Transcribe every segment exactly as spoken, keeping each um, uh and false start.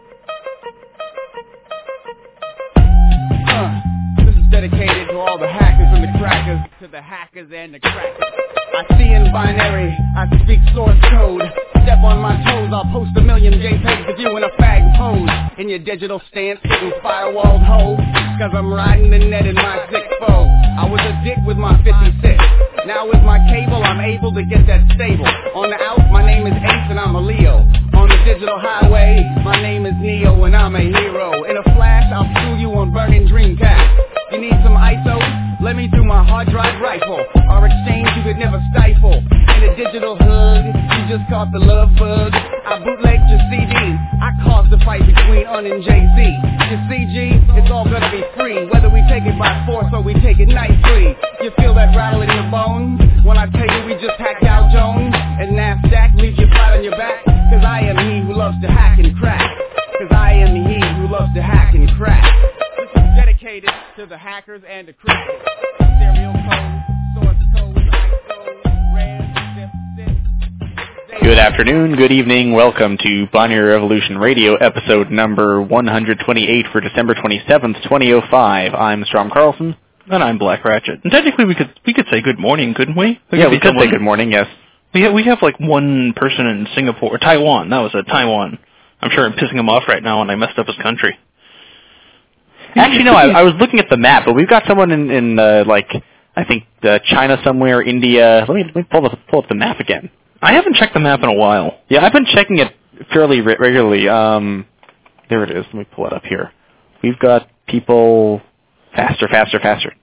Uh, this is dedicated to all the hackers and the crackers, to the hackers and the crackers. I see in binary, I speak source code. Step on my toes, I'll post a million JPEGs of you in a fag pose. In your digital stance, getting firewalled ho. Cause I'm riding the net in my six foe. I was a dick with my fifty-six. Now with my cable, I'm able to get that stable. On the out, my name is Ace and I'm a Leo. On the digital highway, my name is Neo and I'm a hero. In a flash, I'll screw you on burning Dreamcast. You need some I S O? Let me do my hard drive rifle. Our exchange you could never stifle. In a digital hood, you just caught the love bug. I bootlegged your C D. I caused the fight between Un and Jay-Z. Your C G, it's all gonna be free. Whether we take it by force or we take it nicely. You feel that rattle in your bones when I tell you we just hacked out Jones. And NASDAQ leaves you flat on your back. Cause I am he who loves to hack and crack. Cause I am he who loves to hack and crack. This is dedicated to the hackers and the crackers. Stereo code, source code, I S O, RAM, zip, zip. Good afternoon, good evening, welcome to Binary Revolution Radio, episode number one hundred twenty-eight for December twenty-seventh, twenty oh five. I'm Strom Carlson. And I'm Black Ratchet. And technically we could we could say good morning, couldn't we? we yeah, could we could say good morning, yes. We have, we have like one person in Singapore, Taiwan, that was it, Taiwan. I'm sure I'm pissing him off right now when I messed up his country. Actually, no, I, I was looking at the map, but we've got someone in, in uh, like, I think uh, China somewhere, India. Let me, let me pull, the, pull up the map again. I haven't checked the map in a while. Yeah, I've been checking it fairly re- regularly. Um, there it is. Let me pull it up here. We've got people faster, faster, faster.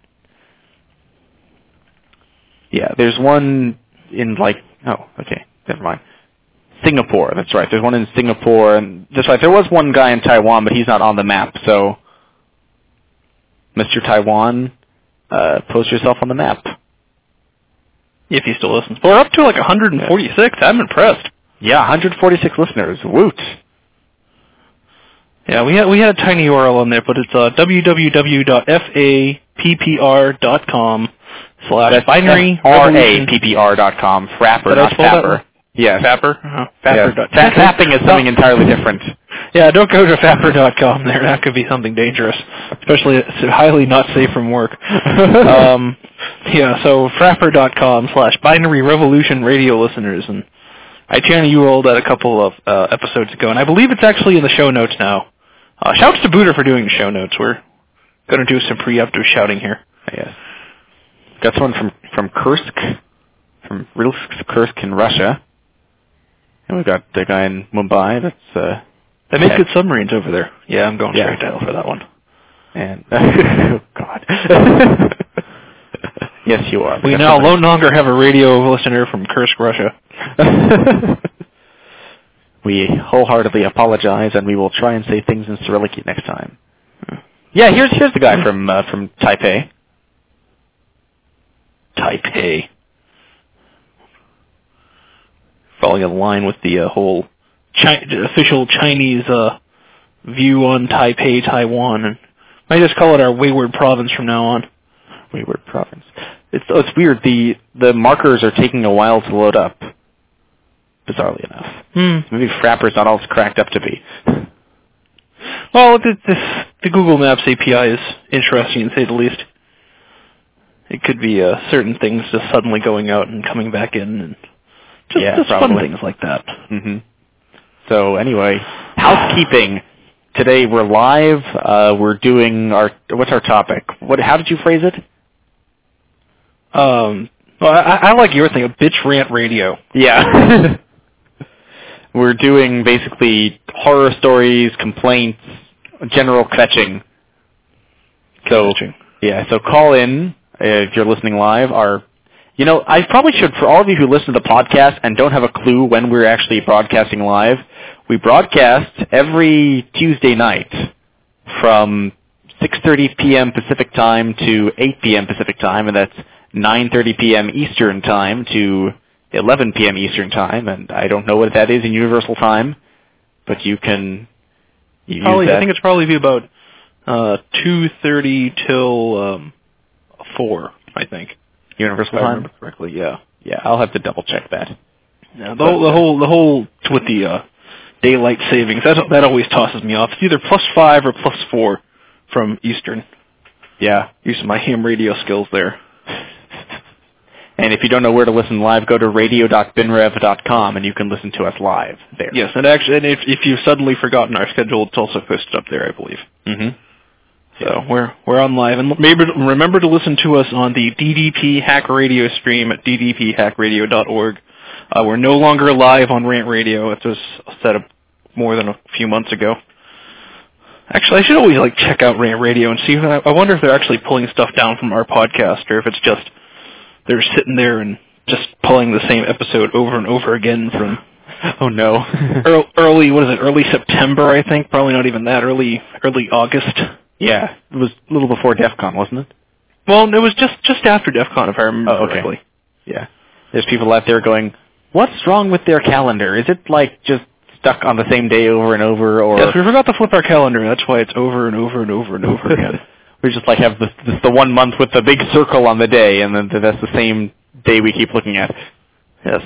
Yeah, there's one in like, oh, okay, never mind. Singapore, that's right. There's one in Singapore, and that's right. There was one guy in Taiwan, but he's not on the map, so Mister Taiwan, uh, post yourself on the map. If he still listens. We're up to like one hundred forty-six. Yeah. I'm impressed. Yeah, one hundred forty-six listeners. Woot. Yeah, we had we had a tiny U R L on there, but it's uh, www.fappr.com slash binary R A P P R dot com. Frapper, not Fapper. Yes. Fapper? Uh-huh. Fapper. Yes. Fapping is something entirely different. Yeah, don't go to fapper dot com there. That could be something dangerous, especially it's highly not safe from work. um, yeah, so frapper dot com slash binary revolution radio listeners. And I turned you rolled that a couple of uh, episodes ago, and I believe it's actually in the show notes now. Uh, shouts to Buddha for doing the show notes. We're going to do some preemptive shouting here. Yes. Got someone from, from Kursk, from Kursk in Russia. And we've got the guy in Mumbai that's... Uh, they make good submarines over there. Yeah, I'm going yeah. straight title for that one. And, oh, God. Yes, you are. We now no longer have a radio listener from Kursk, Russia. We wholeheartedly apologize, and we will try and say things in Cyrillic next time. Yeah, here's here's the guy from uh, from Taipei. Taipei. Falling in line with the uh, whole Chi- official Chinese uh, view on Taipei, Taiwan, and I just call it our wayward province from now on. Wayward province. It's oh, it's weird. The the markers are taking a while to load up. Bizarrely enough. Hmm. Maybe Frapper's not all it's cracked up to be. Well, the, the, the Google Maps A P I is interesting, to say the least. It could be uh, certain things just suddenly going out and coming back in, and just, yeah, just fun things like that. Mm-hmm. So anyway, housekeeping. Today we're live. Uh, we're doing our. What's our topic? What? How did you phrase it? Um. Well, I, I like your thing, a bitch rant radio. Yeah. We're doing basically horror stories, complaints, general fetching. So, fetching. Yeah, so call in if you're listening live. Our, you know, I probably should, for all of you who listen to the podcast and don't have a clue when we're actually broadcasting live, we broadcast every Tuesday night from six thirty p.m. Pacific time to eight p.m. Pacific time, and that's nine thirty p.m. Eastern time to eleven p.m. Eastern time, and I don't know what that is in Universal Time, but you can use probably, that. I think it's probably be about uh, two thirty till um, four, I think. Universal if I Time? remember correctly, yeah. Yeah, I'll have to double check that. Yeah, the, whole, the whole, the whole, with the uh, daylight savings. That that always tosses me off. It's either plus five or plus four from Eastern. Yeah. Using my ham radio skills there. And if you don't know where to listen live, go to radio dot binrev dot com and you can listen to us live there. Yes, and actually, and if, if you've suddenly forgotten our schedule, it's also posted up there, I believe. Mm-hmm. So we're we're on live, and maybe remember to listen to us on the D D P Hack Radio stream at d d p hack radio dot org. Uh, we're no longer live on Rant Radio. It was set up more than a few months ago. Actually, I should always like check out Rant Radio and see. If, I wonder if they're actually pulling stuff down from our podcast, or if it's just they're sitting there and just pulling the same episode over and over again from. Oh no! early, what is it? Early September, I think. Probably not even that. Early, early August. Yeah, it was a little before DEF CON, wasn't it? Well, it was just just after DEF CON, if I remember oh, okay. correctly. Yeah. There's people out there going, "What's wrong with their calendar? Is it like just stuck on the same day over and over?" Or yes, we forgot to flip our calendar. That's why it's over and over and over and over again. We just like have the this, the one month with the big circle on the day, and then that's the same day we keep looking at. Yes.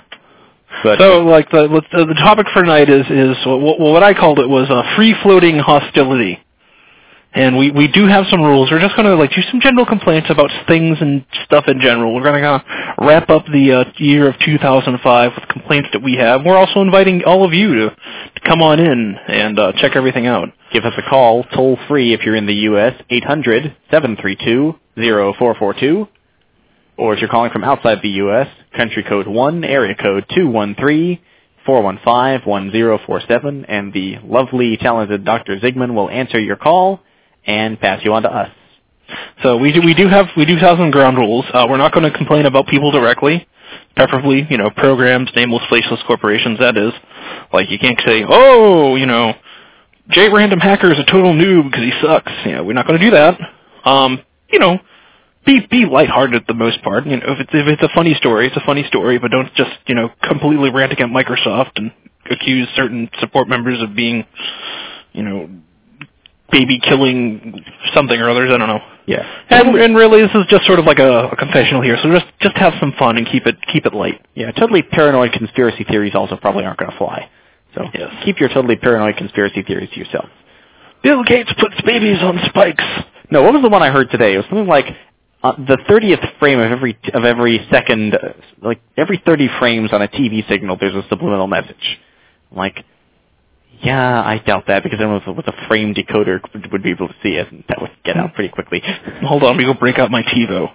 But so, like the the topic for tonight is is what, what I called it was a free floating hostility. And we, we do have some rules. We're just going to like do some general complaints about things and stuff in general. We're going to wrap up the uh, year of two thousand five with complaints that we have. We're also inviting all of you to, to come on in and uh, check everything out. Give us a call, toll free if you're in the U S, eight hundred, seven three two, zero four four two. Or if you're calling from outside the U S, country code one, area code two one three, four one five, one zero four seven. And the lovely, talented Doctor Zygmunt will answer your call and pass you on to us. So we do we do have we do have some ground rules. Uh, we're not going to complain about people directly, preferably you know programs, nameless, faceless corporations. That is, like you can't say, oh, you know, J Random Hacker is a total noob because he sucks. You know, we're not going to do that. Um, you know, be be lighthearted for the most part. You know, if it's if it's a funny story, it's a funny story, but don't just you know completely rant against Microsoft and accuse certain support members of being, you know. Baby killing something or others, I don't know. Yeah, and and really, this is just sort of like a, a confessional here. So just just have some fun and keep it keep it light. Yeah, totally paranoid conspiracy theories also probably aren't going to fly. So yes. Keep your totally paranoid conspiracy theories to yourself. Bill Gates puts babies on spikes. No, what was the one I heard today? It was something like uh, the thirtieth frame of every of every second, uh, like every thirty frames on a T V signal, there's a subliminal message. Like. Yeah, I doubt that because then with, with a frame decoder would, would be able to see it, and that would get out pretty quickly. Hold on, we go break out my TiVo.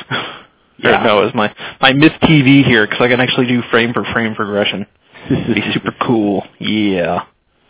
Yeah, or no, it's my my Myth T V here because I can actually do frame for frame progression. It'd be super cool. Yeah.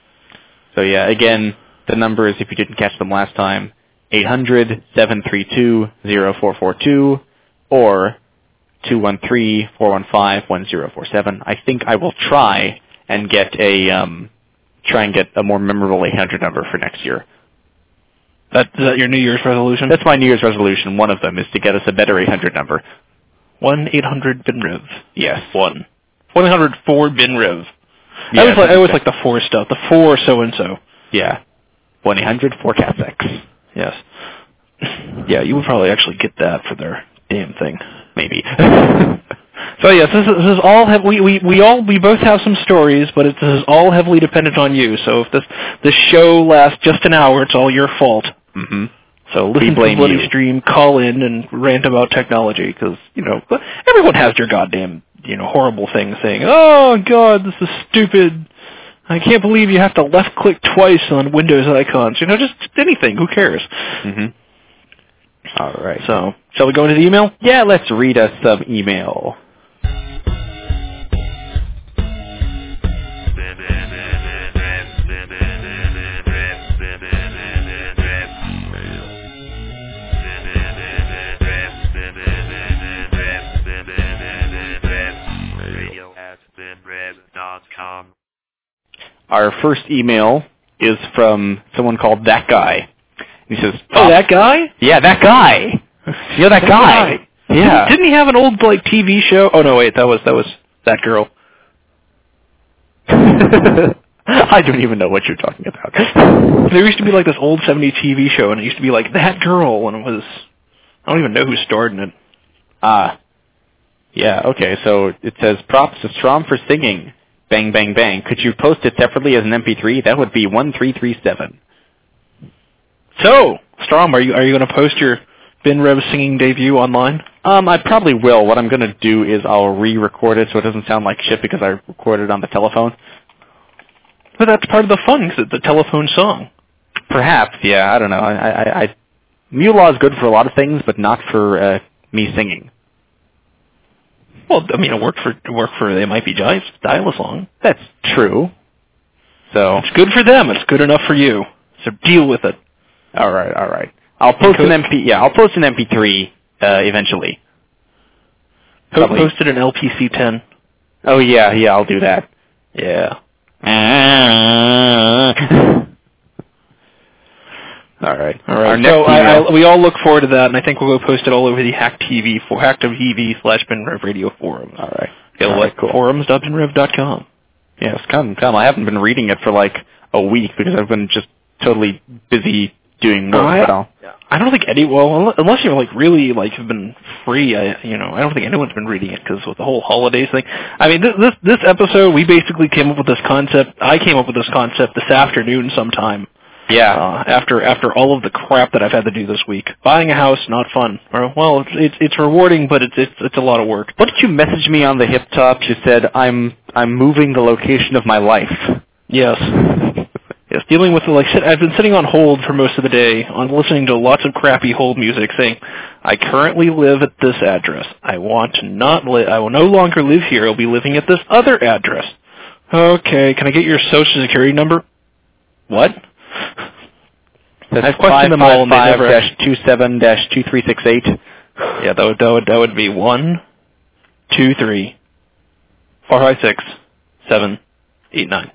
So yeah, again, the numbers if you didn't catch them last time: eight hundred, seven three two, zero four four two or two one three, four one five, one zero four seven. I think I will try and get a um. try and get a more memorable eight hundred number for next year. That, is that your New Year's resolution? That's my New Year's resolution. One of them is to get us a better eight hundred number. one eight hundred B I N R E V. Yes. One. one eight hundred four B I N R E V. Yeah, I always like, I always like the four stuff. The four so-and-so. Yeah. one eight hundred four C A S X. Yes. Yeah, you would probably actually get that for their damn thing. Maybe. So yes, this is, this is all hev- we, we we all we both have some stories, but it, this is all heavily dependent on you. So if this this show lasts just an hour, it's all your fault. Mm-hmm. So listen to the Bloody you. Stream, call in, and rant about technology because you know everyone has their goddamn you know horrible thing saying, "Oh God, this is stupid. I can't believe you have to left click twice on Windows icons." You know, just anything. Who cares? Mm-hmm. All right. So shall we go into the email? Yeah, let's read us some email. Our first email is from someone called That Guy. He says, "Oh, that guy? Yeah, that guy. You know that, that guy? guy? Yeah. Didn't he have an old like T V show? Oh no, wait, that was that was that girl." I don't even know what you're talking about. There used to be like this old seventies T V show, and it used to be like That Girl, and it was I don't even know who starred in it. Ah, uh, yeah. Okay, so it says props to Strom for singing. Bang Bang Bang. Could you post it separately as an M P three? That would be one three three seven. So, Strom, are you are you going to post your BinRev singing debut online? Um, I probably will. What I'm going to do is I'll re-record it so it doesn't sound like shit because I recorded it on the telephone. But that's part of the fun, because it's a telephone song. Perhaps, yeah. I don't know. I, I, I, MuleLaw is good for a lot of things, but not for uh, me singing. Well, I mean, it worked for it worked for They Might Be Jives Dial-A-Song. That's true. So it's good for them. It's good enough for you. So deal with it. All right, all right. I'll post an M P. Yeah, I'll post an M P three uh, eventually. Po- posted an L P C ten. Oh yeah, yeah. I'll do that. Yeah. all right, all right. Our so I, I, we all look forward to that, and I think we'll go post it all over the Hack T V for Hack T V slash BinRev Radio forums. All right. All right, cool. forums dot bin rev dot com. Yes, come, come. I haven't been reading it for like a week because I've been just totally busy doing work. I, but I'll, I don't think any. Well, unless you're like really like have been free, I you know I don't think anyone's been reading it because with the whole holidays thing. I mean, this, this this episode we basically came up with this concept. I came up with this concept this afternoon sometime. Yeah. Uh, after after all of the crap that I've had to do this week, buying a house not fun. Or, well, it's, it's it's rewarding, but it's it's it's a lot of work. What did you message me on the hip top? You said I'm I'm moving the location of my life. Yes. Yes, dealing with, like, I've been sitting on hold for most of the day, on listening to lots of crappy hold music, saying, I currently live at this address. I want to not live, I will no longer live here. I'll be living at this other address. Okay, can I get your social security number? What? That's I've questioned them all, and they never... five five two seven two three six eight. Yeah, that would, that would, that would be one, two, three, four, five, six, seven, eight, nine.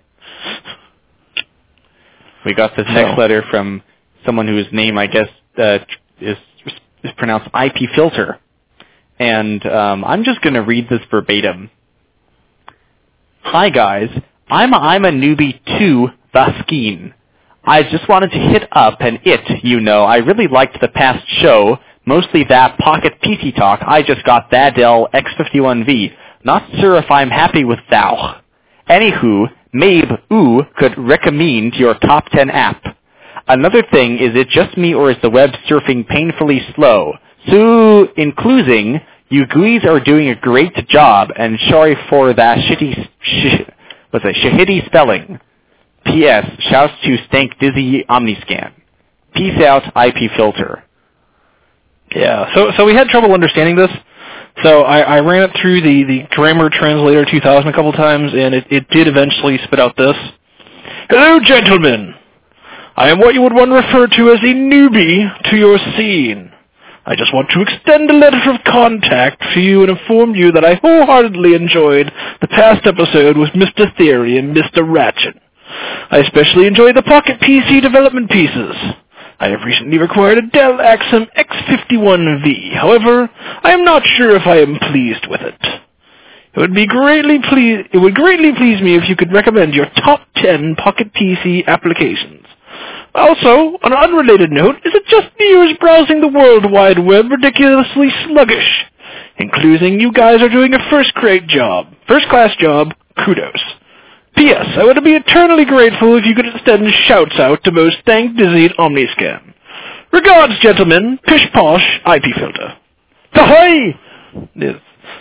We got this next letter from someone whose name, I guess, uh, is is pronounced I P Filter. And um, I'm just going to read this verbatim. Hi, guys. I'm a, I'm a newbie to the scheme. I just wanted to hit up and it, you know. I really liked the past show, mostly that Pocket P C talk. I just got that Dell X fifty-one V. Not sure if I'm happy with thou. Anywho, maybe oo could recommend your top ten app. Another thing, is it just me or is the web surfing painfully slow? So, including, you guys are doing a great job, and sorry for that shitty, sh- what's that, shahidi spelling. P S. Shouts to Stank Dizzy Omniscan. Peace out, I P Filter. Yeah, so so we had trouble understanding this. So I, I ran it through the, the Grammar Translator two thousand a couple times, and it, it did eventually spit out this. Hello, gentlemen. I am what you would want to refer to as a newbie to your scene. I just want to extend a letter of contact for you and inform you that I wholeheartedly enjoyed the past episode with Mister Theory and Mister Ratchet. I especially enjoyed the Pocket P C development pieces. I have recently acquired a Dell Axum X fifty-one V. However, I am not sure if I am pleased with it. It would be greatly ple- It would greatly please me if you could recommend your top ten Pocket P C applications. Also, on an unrelated note, is it just me or is browsing the World Wide Web ridiculously sluggish? Including you guys are doing a first-class job. First-class job. Kudos. P S. I would be eternally grateful if you could extend shouts out to most Stank Dizzy Omniscan. Regards, gentlemen. Pish posh, I P Filter. Ahoy! Yes.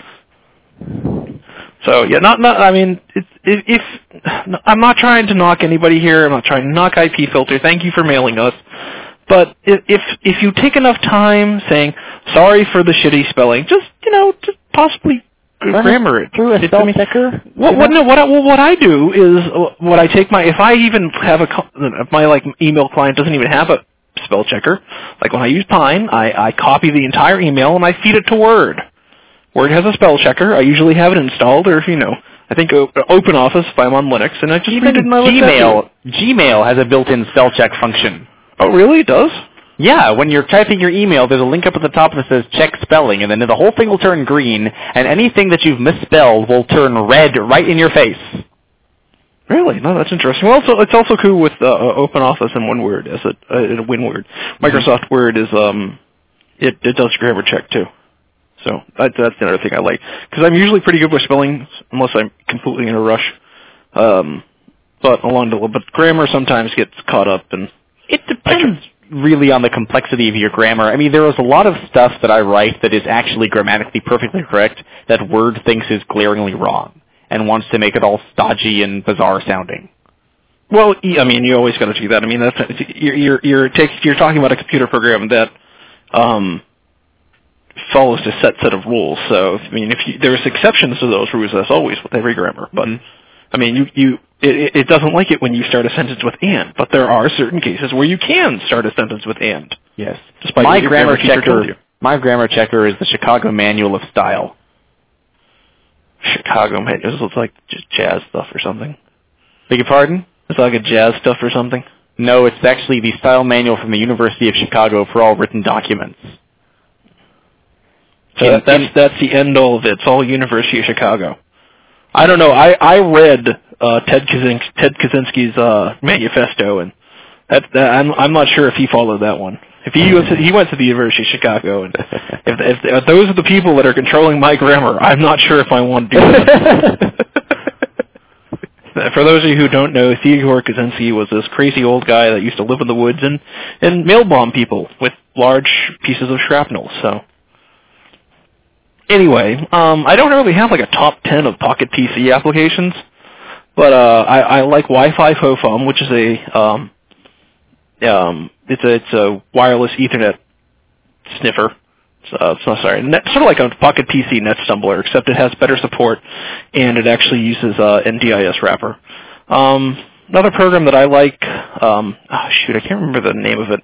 So yeah, not not. I mean, it's, if, if I'm not trying to knock anybody here, I'm not trying to knock I P Filter. Thank you for mailing us. But if if, if you take enough time saying sorry for the shitty spelling, just you know, just possibly. Grammar it through a spell checker. What what, no, what I, well, what I do is what I take my if I even have a if my like email client doesn't even have a spell checker, like when I use Pine, I, I copy the entire email and I feed it to Word. Word has a spell checker. I usually have it installed, or if you know, I think OpenOffice if I'm on Linux, and I just even Gmail. Gmail has a built-in spell check function. Oh, really? It does? Yeah, when you're typing your email, there's a link up at the top that says check spelling, and then the whole thing will turn green, and anything that you've misspelled will turn red right in your face. Really? No, that's interesting. Well, also, it's also cool with uh, OpenOffice and OneWord as a, uh, WinWord. Microsoft Word is, um, it, it does grammar check, too. So that, that's another thing I like. Because I'm usually pretty good with spelling, unless I'm completely in a rush. Um, but along the but grammar sometimes gets caught up in. It depends really on the complexity of your grammar. I mean, there is a lot of stuff that I write that is actually grammatically perfectly correct that Word thinks is glaringly wrong and wants to make it all stodgy and bizarre sounding. Well, I mean, you always got to do that. I mean, that's you're you're you're, take, you're talking about a computer program that um, follows a set set of rules. So, I mean, if you, there's exceptions to those rules, that's always with every grammar. But Mm-hmm. I mean, you you it, it doesn't like it when you start a sentence with and. But there are certain cases where you can start a sentence with and. Yes. Despite My what your grammar teacher checker. told you. My grammar checker is the Chicago Manual of Style. Chicago, man, it looks like just jazz stuff or something. Beg your pardon? It's like a jazz stuff or something. No, it's actually the style manual from the University of Chicago for all written documents. So that, that's that's the end all of it. It's all University of Chicago. I don't know. I I read uh, Ted Kaczynski, Ted Kaczynski's uh, manifesto, and that, that I'm I'm not sure if he followed that one. If he was he went to the University of Chicago, and if, if if those are the people that are controlling my grammar, I'm not sure if I want to do that. For those of you who don't know, Theodore Kaczynski was this crazy old guy that used to live in the woods and and mail bomb people with large pieces of shrapnel. So. Anyway, um, I don't really have like a top ten of Pocket P C applications, but uh, I, I like Wi-Fi FOFOM, which is a um, um, it's a it's a wireless Ethernet sniffer. Uh, so, sorry, net, sort of like a Pocket P C Net Stumbler, except it has better support and it actually uses uh, N D I S wrapper. Um, another program that I like, um, oh shoot, I can't remember the name of it.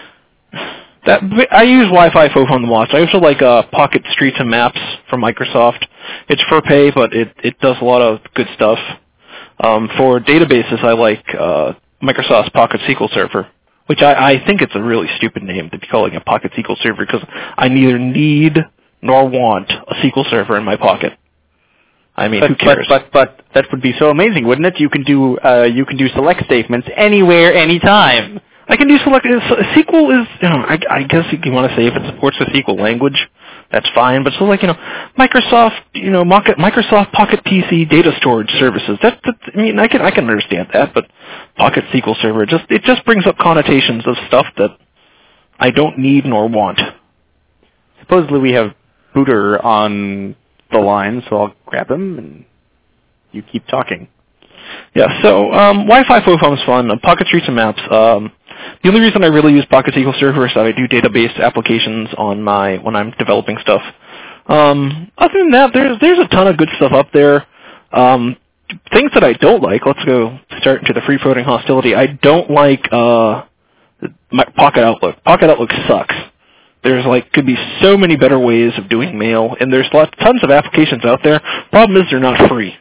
That I use Wi-Fi FOFOM the most. I also like uh, Pocket Streets and Maps from Microsoft. It's for pay, but it, it does a lot of good stuff. Um, for databases, I like uh, Microsoft's Pocket S Q L Server, which I, I think it's a really stupid name to be calling a Pocket S Q L Server because I neither need nor want a S Q L Server in my pocket. I mean, but, who cares? But, but but that would be so amazing, wouldn't it? You can do uh, you can do select statements anywhere, anytime. I can do select. S Q L is, you know, I, I guess you want to say if it supports the S Q L language, that's fine. But so like, you know, Microsoft, you know, Microsoft Pocket P C data storage services. That, that I mean, I can I can understand that, but Pocket S Q L Server just it just brings up connotations of stuff that I don't need nor want. Supposedly we have Booter on the line, so I'll grab him and you keep talking. Yeah. So um, Wi-Fi FOFOM is fun. Uh, Pocket Streets and Maps. Um, The only reason I really use Pocket S Q L Server is that I do database applications on my when I'm developing stuff. Um, other than that, there's there's a ton of good stuff up there. Um, things that I don't like. Let's go start into the free floating hostility. I don't like uh, my Pocket Outlook. Pocket Outlook sucks. There's like could be so many better ways of doing mail, and there's lots tons of applications out there. Problem is they're not free.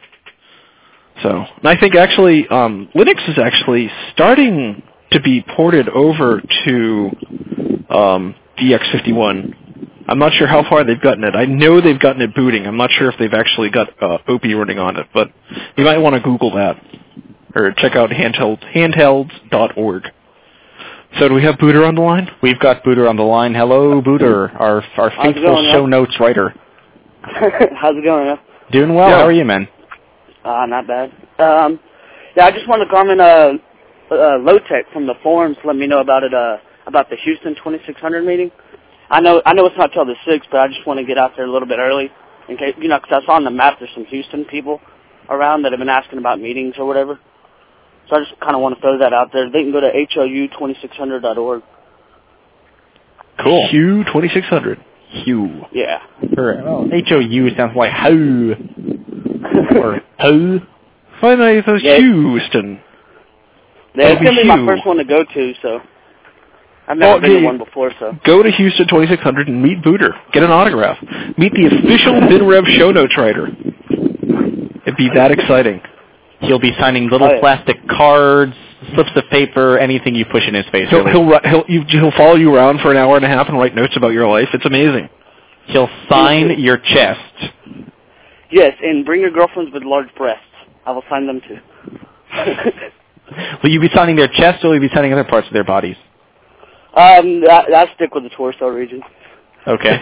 So, and I think actually um, Linux is actually starting to be ported over to um, D X fifty-one. I'm not sure how far they've gotten it. I know they've gotten it booting. I'm not sure if they've actually got uh, O P running on it, but you might want to Google that or check out handheld handhelds dot org. So do we have Booter on the line? We've got Booter on the line. Hello, Booter, our our faithful going, show yeah? notes writer. How's it going? Yeah? Doing well. Yeah. How are you, man? Uh, not bad. Um, yeah, I just wanted to comment. Uh, uh, Low-Tech from the forums let me know about it. Uh, about the Houston twenty-six hundred meeting. I know, I know it's not till the sixth, but I just want to get out there a little bit early, in case you know, because I saw on the map there's some Houston people around that have been asking about meetings or whatever. So I just kind of want to throw that out there. They can go to H O U twenty-six hundred dot org. Cool. Hugh twenty-six hundred. Hugh. Yeah. Well, H O U sounds like how. Or how. Finally, it was Yeah. Houston. Yeah, it's going to be my Hugh. first one to go to, so I've never Oh, been to yeah. one before, so. Go to Houston twenty-six hundred and meet Booter. Get an autograph. Meet the official BinRev show notes writer. It'd be that exciting. He'll be signing little Oh, yeah. plastic cards, slips of paper, anything you push in his face. He'll really. he'll ri- he'll you, he'll follow you around for an hour and a half and write notes about your life. It's amazing. He'll sign your chest. Yes, and bring your girlfriends with large breasts. I will sign them too. Will you be signing their chest, or will you be signing other parts of their bodies? um, I, I stick with the torso region. Okay.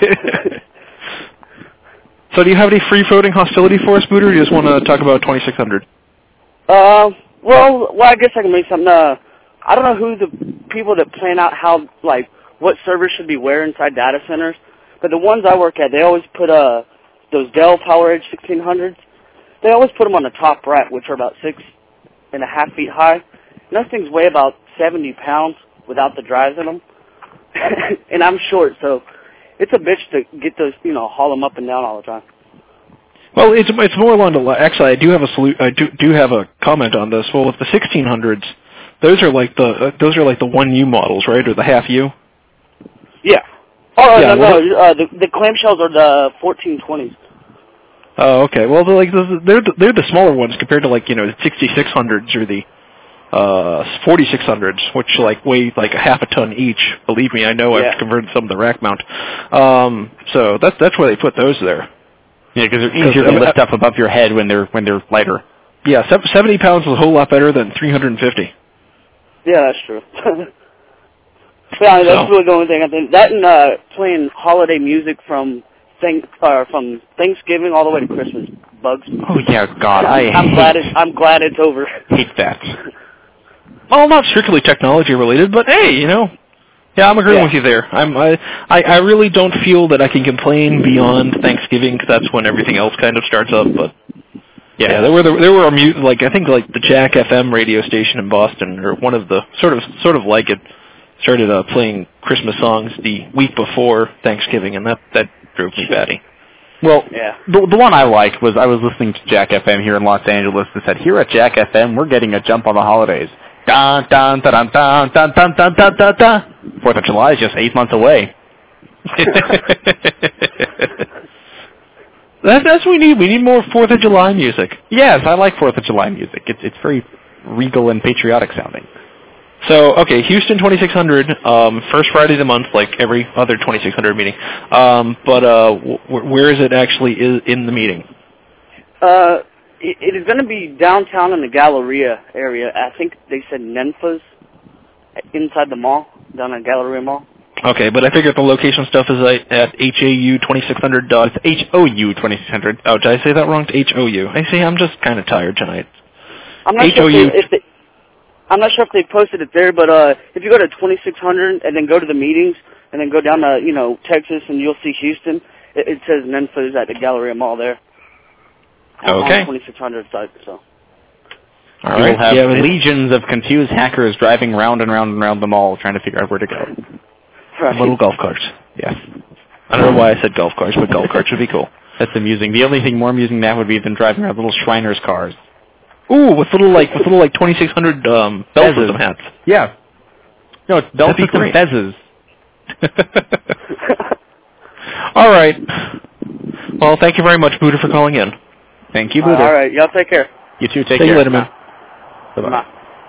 So do you have any free floating hostility for us, Booter, or do you just want to talk about twenty-six hundred? Uh, well, well, I guess I can make something. Uh, I don't know who the people that plan out how, like, what servers should be where inside data centers, but the ones I work at, they always put uh those Dell PowerEdge sixteen hundreds. They always put them on the top rack, which are about six and a half feet high. And those things weigh about seventy pounds without the drives in them. And I'm short, so it's a bitch to get those, you know, haul them up and down all the time. Well, it's it's more along the li- actually I do have a solu- I do do have a comment on this. Well, with the sixteen hundreds, those are like the uh, those are like the one U models, right, or the half U? Yeah. Oh yeah, no, well, no, uh, the the clamshells are the fourteen twenties. Oh, okay. Well, they're like they're the, they're the smaller ones compared to like you know the sixty-six hundreds or the uh forty-six hundreds, which like weigh like a half a ton each. Believe me, I know. Yeah. I've converted some to rack mount. Um, so that's that's why they put those there. Yeah, because they're easier to lift up above your head when they're when they're lighter. Yeah, seventy pounds is a whole lot better than three hundred fifty. Yeah, that's true. Yeah, that's So. really the only thing I think. That and uh, playing holiday music from thank uh, from Thanksgiving all the way to Christmas bugs me. Oh yeah, God, I I'm hate, glad it's I'm glad it's over. hate that. Well, not strictly technology related, but hey, you know, yeah, I'm agreeing Yeah. with you there. I'm I, I I really don't feel that I can complain beyond Thanksgiving because that's when everything else kind of starts up. But yeah, yeah there were there were a mu- like I think like the Jack F M radio station in Boston or one of the sort of sort of like it started uh, playing Christmas songs the week before Thanksgiving, and that that drove me batty. Well, Yeah. the the one I liked was I was listening to Jack F M here in Los Angeles and said, here at Jack F M, we're getting a jump on the holidays. Dun, dun, dun, dun, dun, dun, dun, dun, dun, dun. Fourth of July is just eight months away. That's that's what we need. We need more Fourth of July music. Yes, I like Fourth of July music. It's it's very regal and patriotic sounding. So, okay, Houston twenty-six hundred, um, first Friday of the month, like every other twenty-six hundred meeting. Um, but uh, w- where is it actually is in the meeting? Uh, it, it is going to be downtown in the Galleria area. I think they said Nenfa's inside the mall, down at Galleria Mall. Okay, but I figured the location stuff is at, at H A U twenty-six hundred. Dot, H O U twenty-six hundred. Oh, did I say that wrong? H O U. I see, I'm just kind of tired tonight. I'm not H sure O if U. they, if they I'm not sure if they posted it there, but uh, if you go to twenty-six hundred and then go to the meetings and then go down to, you know, Texas and you'll see Houston, it, it says Nenfa's at the Galleria Mall there. Okay. On twenty-six hundred site, so. All You right. will have Yeah, but it- legions of confused hackers driving round and round and round the mall trying to figure out where to go. Right. little golf carts. Yes. I don't know why I said golf carts, but golf carts would be cool. That's amusing. The only thing more amusing than that would be them driving around little Shriners cars. Ooh, with little like with little like twenty-six hundred um, bell Fezzes. system hats. Yeah. No, it's belt That'd be system great. fezzes. All right. Well, thank you very much, Buddha, for calling in. Thank you, Uh, Buddha. all right, y'all take care. You too. Take See care. you later, man. Bye-bye. Bye.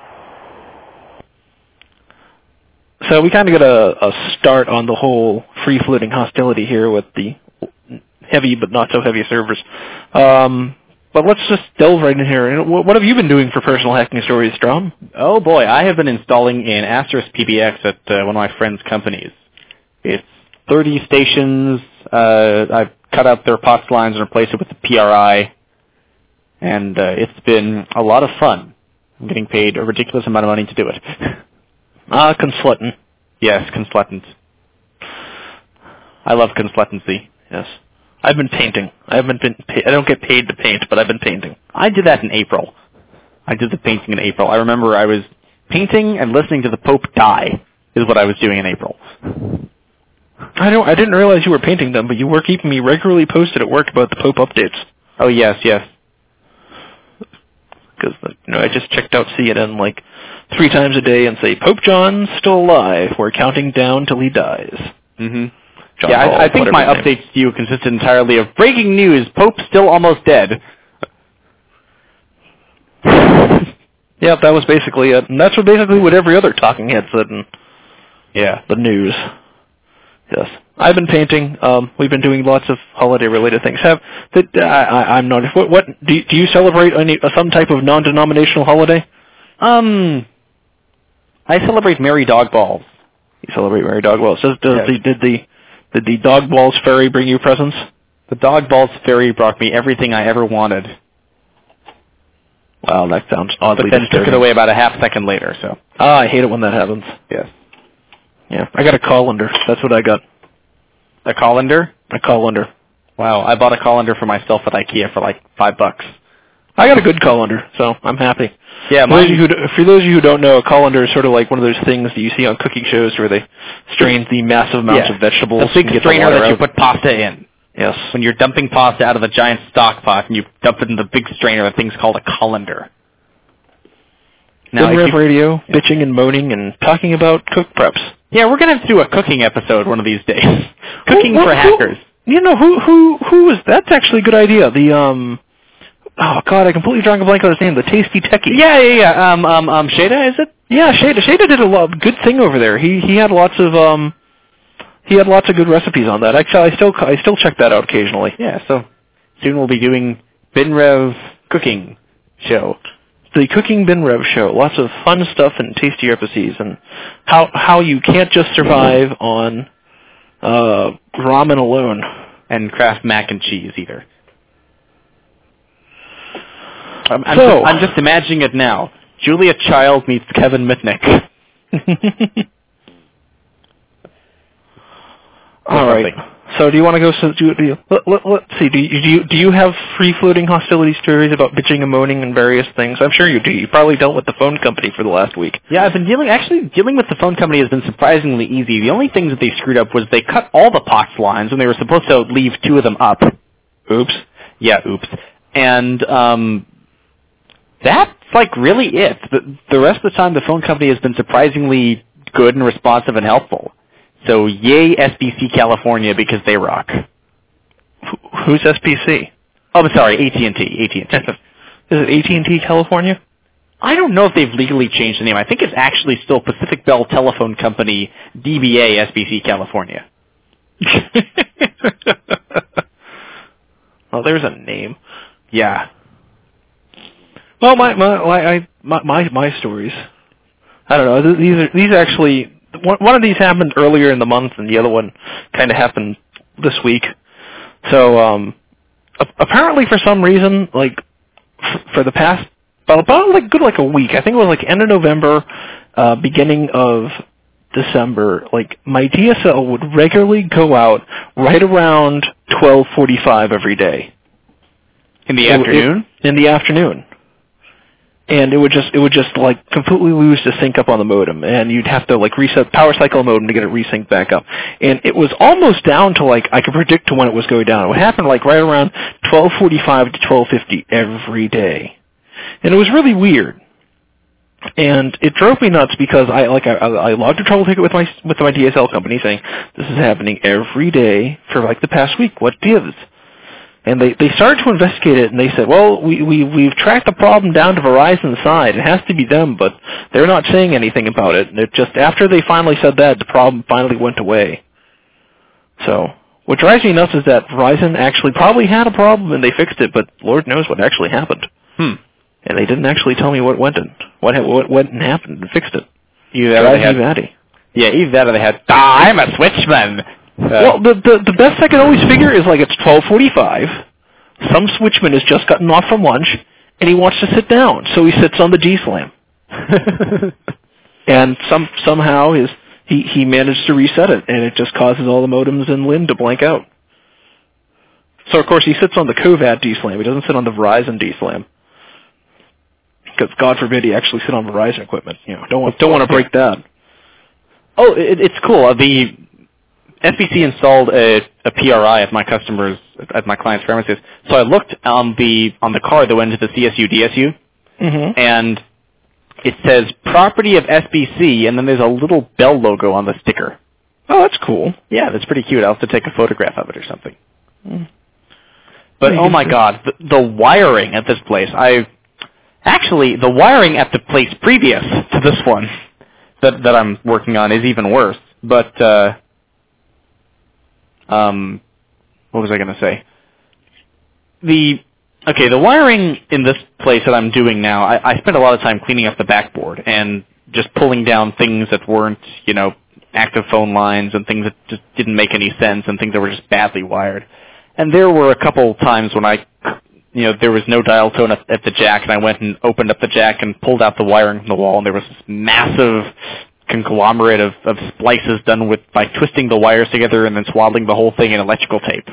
So we kind of got a, a start on the whole free-floating hostility here with the heavy but not so heavy servers. Um, but let's just delve right in here. What, what have you been doing for personal hacking stories, Strom? Oh boy, I have been installing an Asterisk P B X at uh, one of my friend's companies. It's thirty stations. Uh, I've cut out their P O X lines and replaced it with the P R I, and uh, it's been a lot of fun. I'm getting paid a ridiculous amount of money to do it. Ah, consultant. Yes, consultant. I love consultancy. Yes. I've been painting. I haven't been. Pa- I don't get paid to paint, but I've been painting. I did that in April. I did the painting in April. I remember I was painting and listening to the Pope die is what I was doing in April. I don't. I didn't realize you were painting them, but you were keeping me regularly posted at work about the Pope updates. Oh yes, yes. Because you know, I just checked out C N N like three times a day and say Pope John's still alive. We're counting down till he dies. Mm-hmm. John yeah, Paul, I, I think whatever my his name. updates to you consisted entirely of breaking news: Pope still almost dead. Yeah, that was basically it. And that's what basically what every other talking head said in Yeah. the news. Yes. I've been painting. Um, we've been doing lots of holiday-related things. Have that? I, I, I'm not. What? what do, you, do you celebrate any uh, some type of non-denominational holiday? Um, I celebrate Merry Dog Balls. You celebrate Mary Dog Balls. Does, does Yes. the, did the did the Dog Balls Fairy bring you presents? The Dog Balls Fairy brought me everything I ever wanted. Wow, that sounds oddly But then disturbing. took it away about a half second later, so. Ah, I hate it when that happens. Yes. Yeah, I got a colander. That's what I got. A colander? A colander. Wow, I bought a colander for myself at IKEA for like five bucks. I got a good colander, so I'm happy. Yeah, for those, of mine, you who, for those of you who don't know, a colander is sort of like one of those things that you see on cooking shows where they strain the massive amounts yeah, of vegetables. the big and get strainer the that water you out. put pasta in. Yes. When you're dumping pasta out of the giant stock pot and you dump it in the big strainer, the thing's called a colander. Now, if Rev you- Radio, bitching and moaning and talking about cook preps. Yeah, we're gonna have to do a cooking episode one of these days. Cooking Who- for who- hackers. You know who who who is? That's actually a good idea. The um, oh god, I completely drawing a blank on his name. The Tasty Techie. Yeah, yeah, yeah. Um, um, um, Shada, is it? Yeah, Shada. Shada did a lot good thing over there. He he had lots of um, he had lots of good recipes on that. Actually, I still I still check that out occasionally. Yeah. So soon we'll be doing BinRev cooking show. The Cooking Bin Rev show. Lots of fun stuff and tasty recipes, and how how you can't just survive on uh, ramen alone. And Kraft mac and cheese either. I'm, I'm, So- just, I'm just imagining it now. Julia Child meets Kevin Mitnick. All right. something. So, do you want to go? So, do, do you, let, let, let's see. Do you, do you do you have free floating hostility stories about bitching and moaning and various things? I'm sure you do. You probably dealt with the phone company for the last week. Yeah, I've been dealing, actually, dealing with the phone company has been surprisingly easy. The only things that they screwed up was they cut all the P O X lines when they were supposed to leave two of them up. Oops. Yeah, oops. And, um, that's, like, really it. The, the rest of the time, the phone company has been surprisingly good and responsive and helpful. So, yay S B C California, because they rock. Wh- Who's S P C? Oh, I'm sorry, A T and T. A T and T. Is it A T and T California? I don't know if they've legally changed the name. I think it's actually still Pacific Bell Telephone Company, D B A S B C California. Well, there's a name. Yeah. Well, my my I, my my my stories. I don't know. th- These are these actually one one of these happened earlier in the month, and the other one kind of happened this week. So um, a- apparently, for some reason, like f- for the past about, about like good like a week, I think it was like end of November, uh, beginning of December, like my D S L would regularly go out right around twelve forty-five every day. In the It- afternoon? it- in the afternoon. And it would just it would just like completely lose the sync up on the modem, and you'd have to like reset power cycle modem to get it resynced back up. And it was almost down to like I could predict to when it was going down. It would happen like right around twelve forty-five to twelve fifty every day, and it was really weird. And it drove me nuts because I like I, I logged a trouble ticket with my with my D S L company saying this is happening every day for like the past week. What gives? And they, they started to investigate it, and they said, well, we, we, we've tracked the problem down to Verizon's side. It has to be them, but they're not saying anything about it. And it just, after they finally said that, the problem finally went away. So, what drives me nuts is that Verizon actually probably had a problem, and they fixed it, but Lord knows what actually happened. Hmm. And they didn't actually tell me what went and what, ha- what went and happened and fixed it. Either that or they Drives me had, batty. yeah, either that or they had, ah, I'm a switchman. Uh, Well, the, the the best I can always figure is like it's twelve forty-five. Some switchman has just gotten off from lunch, and he wants to sit down, so he sits on the G SLAM. And some somehow his he he managed to reset it, and it just causes all the modems in Lynn to blank out. So of course he sits on the Covat D SLAM. He doesn't sit on the Verizon D SLAM. Because God forbid he actually sit on Verizon equipment. You know, don't want don't want to break that. oh, it, it's cool. Uh, the S B C installed a, a P R I at my customers, at my client's premises. So I looked on the on the card that went into the C S U D S U, Mm-hmm. and it says property of S B C, and then there's a little Bell logo on the sticker. Oh, that's cool. Yeah, that's pretty cute. I'll have to take a photograph of it or something. Mm. But Yeah, oh you my can- God, the, the wiring at this place! I actually the wiring at the place previous to this one that that I'm working on is even worse. But uh, um, what was I going to say? The okay, the wiring in this place that I'm doing now, I, I spent a lot of time cleaning up the backboard and just pulling down things that weren't, you know, active phone lines and things that just didn't make any sense and things that were just badly wired. And there were a couple times when I you know, there was no dial tone at, at the jack, and I went and opened up the jack and pulled out the wiring from the wall, and there was this massive conglomerate of, of splices done with by twisting the wires together and then swaddling the whole thing in electrical tape.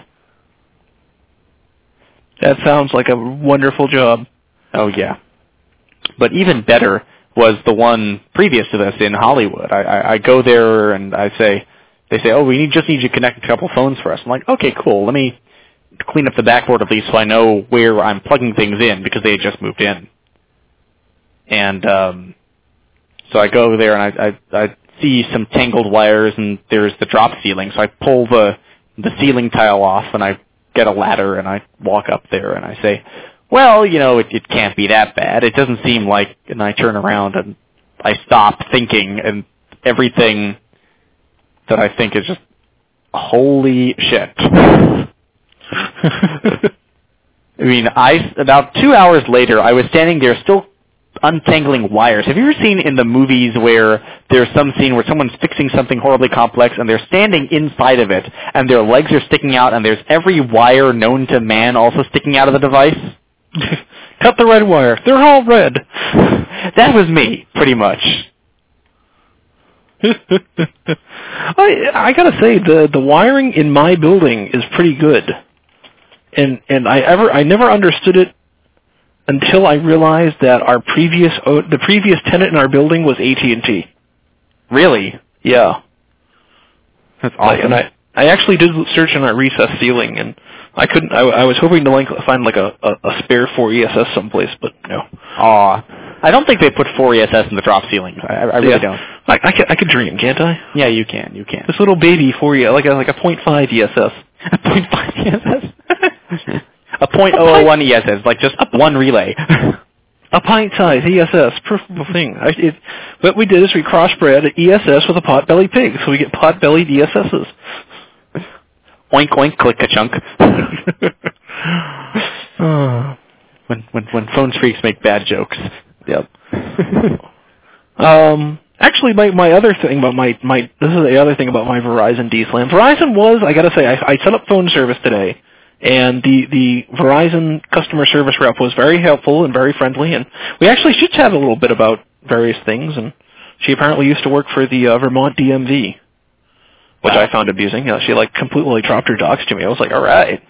That sounds like a wonderful job. Oh, yeah. But even better was the one previous to this in Hollywood. I, I, I go there and I say, they say, oh, we need, just need you to connect a couple phones for us. I'm like, okay, cool. Let me clean up the backboard at least so I know where I'm plugging things in because they had just moved in. And um, so I go there and I, I, I see some tangled wires and there's the drop ceiling. So I pull the the ceiling tile off and I get a ladder and I walk up there and I say, well, you know, it, it can't be that bad. It doesn't seem like, and I turn around and I stop thinking and everything that I think is just, holy shit. I mean, I, about two hours later, I was standing there still untangling wires. Have you ever seen in the movies where there's some scene where someone's fixing something horribly complex and they're standing inside of it and their legs are sticking out and there's every wire known to man also sticking out of the device? Cut the red wire. They're all red. That was me, pretty much. I I gotta say the the wiring in my building is pretty good, and and I ever I never understood it until I realized that our previous the previous tenant in our building was A T and T. Really? Yeah. That's awesome. And I I actually did search on our recessed ceiling, and I couldn't. I, I was hoping to like find like a, a, a spare four E S S someplace, but no. Aw. I don't think they put four E S S in the drop ceilings. I, I really yeah. don't. I, I, can, I could dream, can't I? Yeah, you can. You can. This little baby four E, like a like a point five E S S. A point five E S S. A point oh oh one E S S, like just one relay. A pint-sized E S S, preferable thing. I, it, what we did is we crossbred an E S S with a pot-bellied pig, so we get pot-bellied E S S's. Oink oink, click a chunk. uh, when when when phone freaks make bad jokes. Yep. um. Actually, my my other thing about my my this is the other thing about my Verizon D SLAM. Verizon was, I gotta say, I, I set up phone service today, and the the Verizon customer service rep was very helpful and very friendly, and we actually chit chat a little bit about various things. And she apparently used to work for the uh, Vermont D M V, which wow. I found amusing. Uh, she like completely dropped her docs to me. I was like, all right.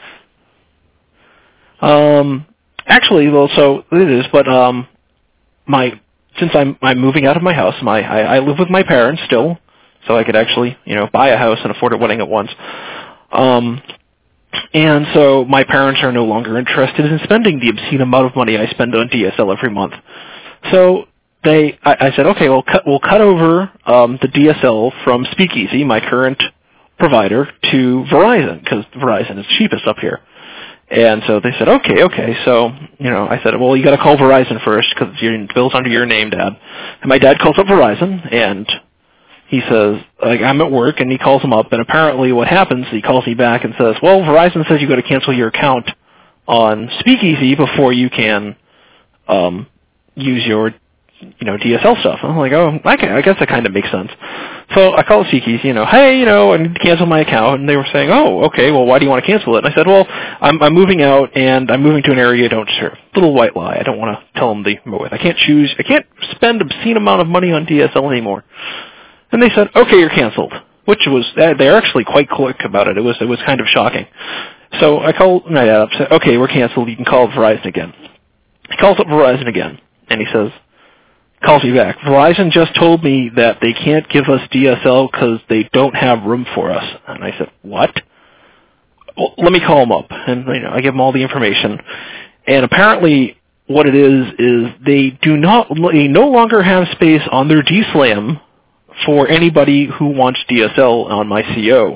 Um. Actually, well, so it is, but um. My since I'm I'm moving out of my house, my I, I live with my parents still, so I could actually you know buy a house and afford a wedding at once. Um, and so my parents are no longer interested in spending the obscene amount of money I spend on D S L every month. So they I, I said, okay, we'll cut we'll cut over um, the D S L from Speakeasy, my current provider, to Verizon because Verizon is cheapest up here. And so they said, okay, okay. So, you know, I said, well, you got to call Verizon first because your bill's under your name, Dad. And my dad calls up Verizon, and he says, like, I'm at work, and he calls him up. And apparently what happens, he calls me back and says, well, Verizon says you got to cancel your account on Speakeasy before you can um, use your, you know, D S L stuff. I'm like, oh, okay, I guess that kind of makes sense. So I called Speakeasy, you know, hey, you know, I need to cancel my account. And they were saying, oh, okay, well, why do you want to cancel it? And I said, well, I'm, I'm moving out, and I'm moving to an area I don't serve. Little white lie. I don't want to tell them the with. I can't choose. I can't spend obscene amount of money on D S L anymore. And they said, okay, you're canceled, which was, they're actually quite quick about it. It was, it was kind of shocking. So I called my dad up, said, okay, we're canceled. You can call Verizon again. He calls up Verizon again, and he says, calls me back. Verizon just told me that they can't give us D S L because they don't have room for us. And I said, what? Well, let me call them up. And you know, I give them all the information. And apparently what it is, is they do not, they no longer have space on their D SLAM for anybody who wants D S L on my C O.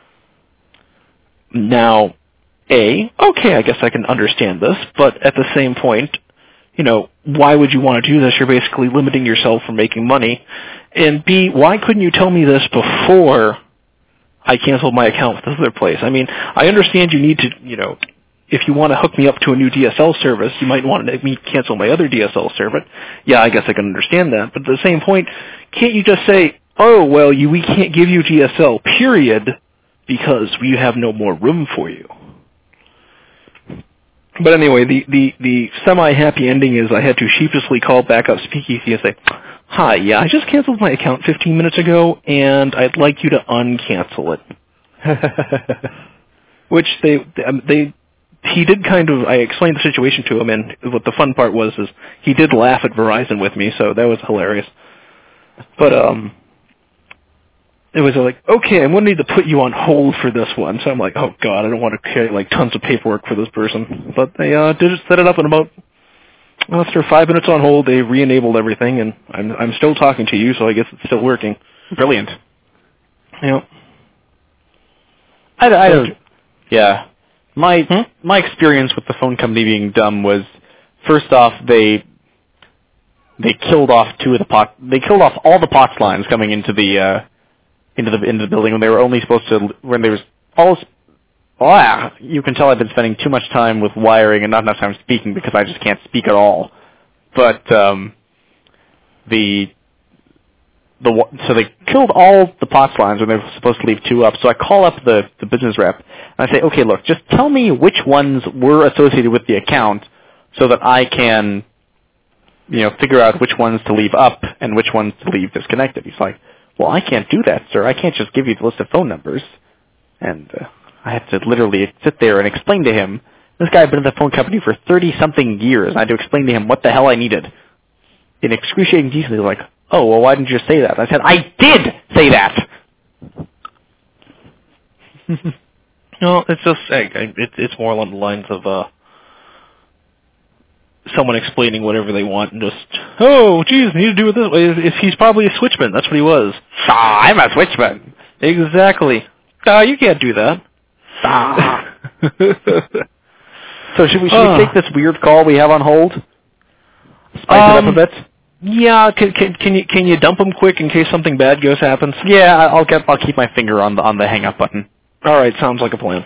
Now, A, okay, I guess I can understand this, but at the same point, you know, why would you want to do this? You're basically limiting yourself from making money. And B, why couldn't you tell me this before I canceled my account with this other place? I mean, I understand you need to, you know, if you want to hook me up to a new D S L service, you might want to make me cancel my other D S L service. Yeah, I guess I can understand that. But at the same point, can't you just say, oh, well, you, we can't give you D S L, period, because we have no more room for you? But anyway, the, the, the semi-happy ending is I had to sheepishly call back up Speakeasy and say, hi, yeah, I just canceled my account fifteen minutes ago, and I'd like you to uncancel it. Which they, they, he did kind of, I explained the situation to him, and what the fun part was is he did laugh at Verizon with me, so that was hilarious. But, um... it was like, okay, I'm going to need to put you on hold for this one. So I'm like, oh, God, I don't want to carry, like, tons of paperwork for this person. But they uh, did set it up in about, after five minutes on hold, they re-enabled everything, and I'm I'm still talking to you, so I guess it's still working. Brilliant. Yeah. I, I don't, yeah. My, hmm? my experience with the phone company being dumb was, first off, they... They killed off two of the pot. They killed off all the POTS lines coming into the uh, into the into the building when they were only supposed to. When there was all. Oh, you can tell I've been spending too much time with wiring and not enough time speaking because I just can't speak at all. But um, the the so they killed all the POTS lines when they were supposed to leave two up. So I call up the the business rep and I say, okay, look, just tell me which ones were associated with the account so that I can, you know, figure out which ones to leave up and which ones to leave disconnected. He's like, well, I can't do that, sir. I can't just give you the list of phone numbers. And uh, I had to literally sit there and explain to him. This guy had been in the phone company for thirty-something years, and I had to explain to him what the hell I needed. In excruciating detail, he was like, oh, well, why didn't you say that? I said, I did say that! No, it's just, it, it's more along the lines of, uh, someone explaining whatever they want and just, oh, geez, I need to do it this way. If he's probably a switchman, that's what he was. Ah, I'm a switchman. Exactly. Ah, you can't do that. Ah. So should we, should uh. we take this weird call we have on hold? Spice um, it up a bit? Yeah, can, can, can you can you dump him quick in case something bad goes happens? Yeah, I'll get I'll keep my finger on the on the hang up button. All right, sounds like a plan.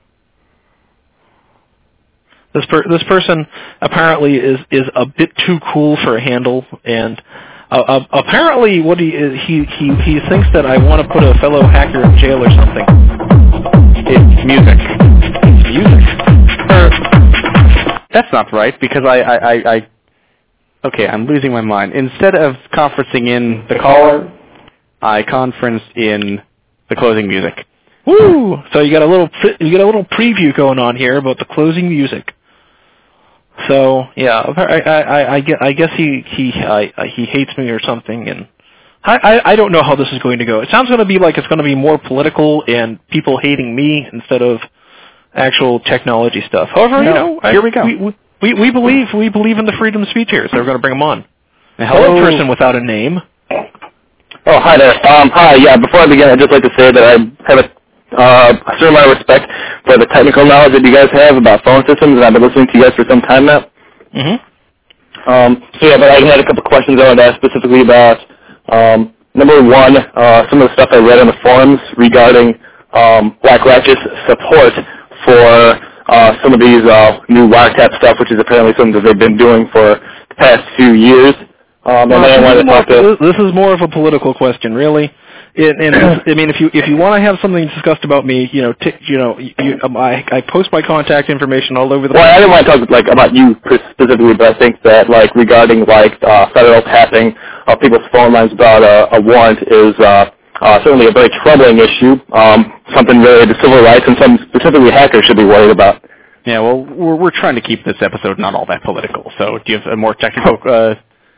This per, this person apparently is, is a bit too cool for a handle, and uh, uh, apparently what he is, he he he thinks that I want to put a fellow hacker in jail or something. It's music. It's music. Er, that's not right because I, I, I, I okay, I'm losing my mind. Instead of conferencing in the caller, I conferenced in the closing music. Woo! So you got a little you got a little preview going on here about the closing music. So yeah, I I, I, I guess I guess he he I, he hates me or something, and I, I I don't know how this is going to go. It sounds going to be like it's going to be more political and people hating me instead of actual technology stuff. However, no, you know, here I, we go. We, we we believe we believe in the freedom of speech here, so we're going to bring him on. A hello, person without a name. Oh, hi there. Um, hi. Yeah, before I begin, I'd just like to say that I have a Uh, a certain amount of respect for the technical knowledge that you guys have about phone systems, and I've been listening to you guys for some time now. Mm-hmm. Um, so yeah, but I had a couple questions I wanted to ask specifically about, um, number one, uh, some of the stuff I read on the forums regarding um, Black Righteous support for uh, some of these uh, new wiretap stuff, which is apparently something that they've been doing for the past few years. Um, and well, then I wanted to talk to... This is more of a political question, really. It, and I mean, if you if you want to have something discussed about me, you know, t- you know, you, um, I I post my contact information all over the. Well, I didn't want to talk like about you specifically, but I think that like regarding like uh, federal tapping of people's phone lines about a, a warrant is uh, uh, certainly a very troubling issue. Um, something related to civil rights and something specifically hackers should be worried about. Yeah, well, we're we're trying to keep this episode not all that political. So, do you have a more technical? Uh,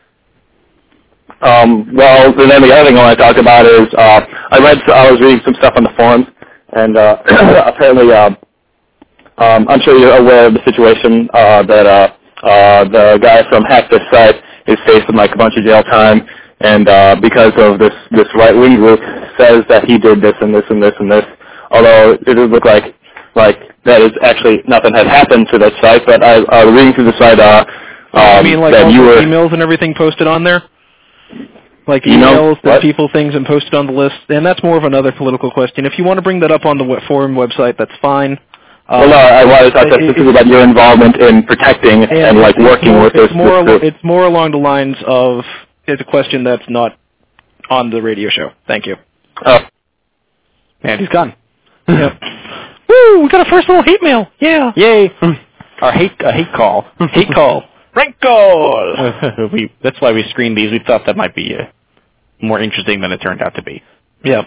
Um, well, and then the other thing I want to talk about is uh, I read, I was reading some stuff on the forums, and uh, apparently, uh, um, I'm sure you're aware of the situation uh, that uh, uh, the guy from Hack This Site is facing like a bunch of jail time, and uh, because of this this right wing group says that he did this and this and this and this. Although it would look like like that is actually nothing had happened to that site, but I uh, reading through the site. Uh, um, I mean, like that all you the were, emails and everything posted on there. Like You know, emails that people things and posted on the list, and that's more of another political question. If you want to bring that up on the web- forum website, that's fine. Um, well, no, I wanted to talk it, specifically about your involvement in protecting and, and like working more, with this. It's more, this group. it's more along the lines of it's a question that's not on the radio show. Thank you. Oh, and he's gone. Yep. Woo! We got a first little hate mail. Yeah. Yay! Our hate a hate call. Hate call. Rank call. we that's why we screened these. We thought that might be uh, more interesting than it turned out to be. Yeah.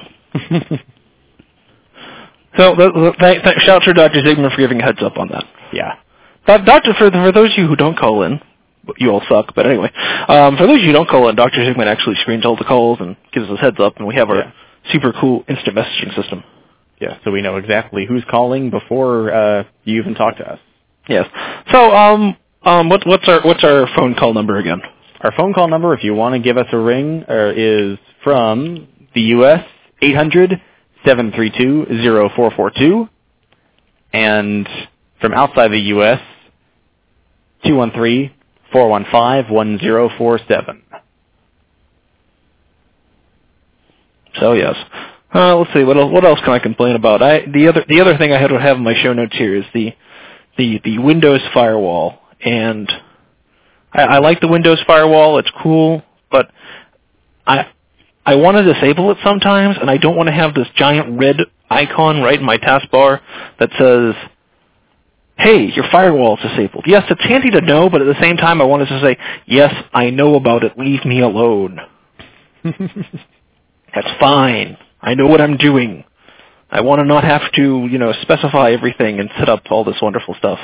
So, th- th- th- th- shout out to Doctor Zygmunt for giving a heads up on that. Yeah. But Doctor, for for those of you who don't call in, you all suck. But anyway, um, for those of you who don't call in, Doctor Zygmunt actually screens all the calls and gives us heads up, and we have our Yeah. super cool instant messaging system. Yeah. So we know exactly who's calling before uh, you even talk to us. Yes. So, um, um, what, what's our what's our phone call number again? Our phone call number, if you want to give us a ring, uh, is from the U S eight hundred, seven three two, zero four four two, and from outside the U S two one three, four one five, one zero four seven. So yes. Uh, let's see. What else, what else can I complain about? I the other the other thing I had to have in my show notes here is the the the Windows firewall, and I, I like the Windows firewall. It's cool, but I I want to disable it sometimes, and I don't want to have this giant red icon right in my taskbar that says, "Hey, your firewall is disabled." Yes, it's handy to know, but at the same time, I wanted to say, "Yes, I know about it. Leave me alone." That's fine. I know what I'm doing. I want to not have to, you know, specify everything and set up all this wonderful stuff.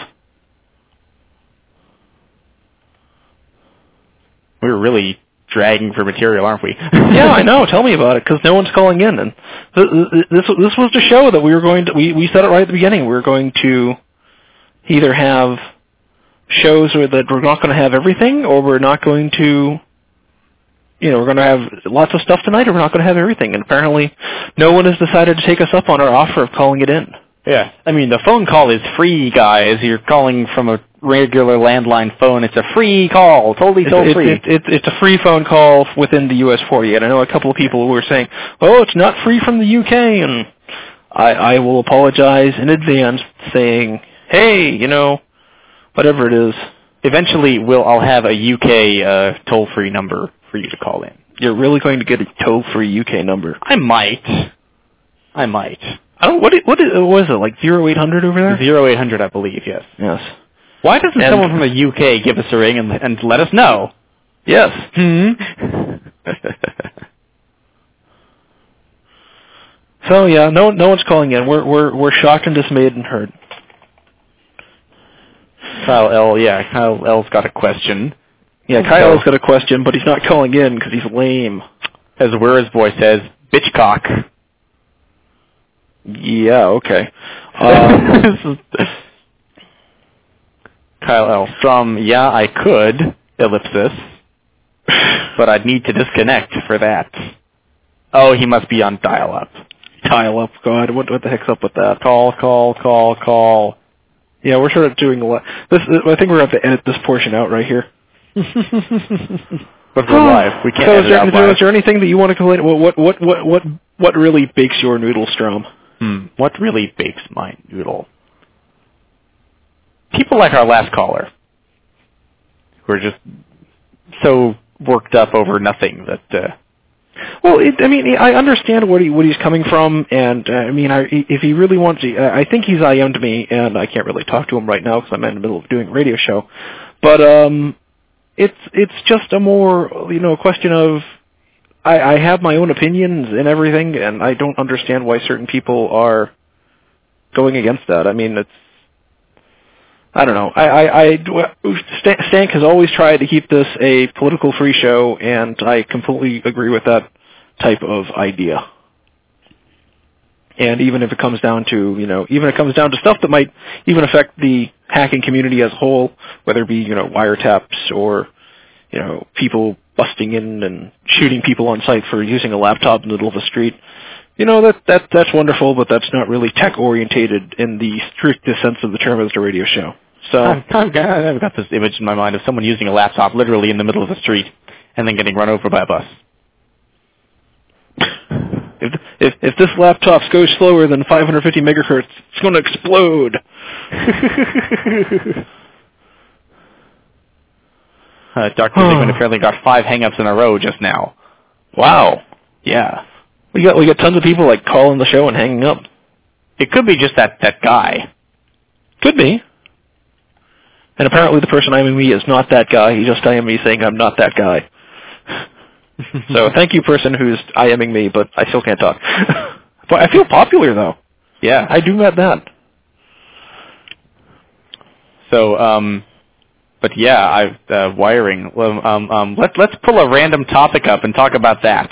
We're really dragging for material, aren't we? Yeah, I know. Tell me about it, because no one's calling in. And th- th- this this was to show that we were going to. We we said it right at the beginning. We were going to either have shows where that we're not going to have everything, or we're not going to. You know, we're going to have lots of stuff tonight, or we're not going to have everything. And apparently, no one has decided to take us up on our offer of calling it in. Yeah. I mean, the phone call is free, guys. You're calling from a regular landline phone. It's a free call, totally toll free. It's, it's, it's a free phone call within the U S forty. And I know a couple of people who were saying, "Oh, it's not free from the U K." And I, I will apologize in advance, saying, "Hey, you know, whatever it is." Eventually, we'll I'll have a U K uh, toll-free number for you to call in. You're really going to get a toll-free U K number? I might. I might. I don't. What? What is, was it like? Zero eight hundred over there? Zero eight hundred, I believe. Yes. Yes. Why doesn't And- someone from the U K give us a ring and and let us know? Yes. Hmm. So yeah, no, no one's calling in. We're we're we're shocked and dismayed and hurt. Kyle L. Yeah, Kyle L's got a question. Yeah, Kyle's got a question, but he's not calling in because he's lame. As where his voice says, bitchcock. Yeah. Okay. Um, Kyle L. From, yeah, I could, ellipsis, but I'd need to disconnect for that. Oh, he must be on dial-up. dial-up. God, what what the heck's up with that? Call, call, call, call. Yeah, we're sort of doing a lot. This, I think we're going to have to edit this portion out right here. But we're live. We can't So edit is there, out is, there, live. is there anything that you want to complain? What what what what what really bakes your noodle, Strom? Hmm. What really bakes my noodle? People like our last caller, who are just so worked up over nothing that. Uh, Well, it, I mean, I understand what he what he's coming from, and uh, I mean, I, if he really wants to, I think he's I M'd me, and I can't really talk to him right now because I'm in the middle of doing a radio show. But um, it's it's just a more you know question of I, I have my own opinions and everything, and I don't understand why certain people are going against that. I mean, it's I don't know. I, I, I Stank has always tried to keep this a political free show, and I completely agree with that type of idea. And even if it comes down to, you know, even if it comes down to stuff that might even affect the hacking community as a whole, whether it be, you know, wiretaps or, you know, people busting in and shooting people on site for using a laptop in the middle of a street, you know, that, that that's wonderful, but that's not really tech-orientated in the strictest sense of the term as a radio show. So I've, I've, got, I've got this image in my mind of someone using a laptop literally in the middle of the street and then getting run over by a bus. if, if if this laptop goes slower than five hundred fifty megahertz, it's going to explode. uh, Doctor Zygmunt apparently got five hang-ups in a row just now. Wow. Yeah. We got we got tons of people like calling the show and hanging up. It could be just that, that guy. Could be. And apparently the person IMing me is not that guy. He just I M me saying I'm not that guy. So thank you, person who's IMing me, but I still can't talk. But I feel popular, though. Yeah. I do at that. So, um, but yeah, I uh, wiring. Um, um, let let's pull a random topic up and talk about that.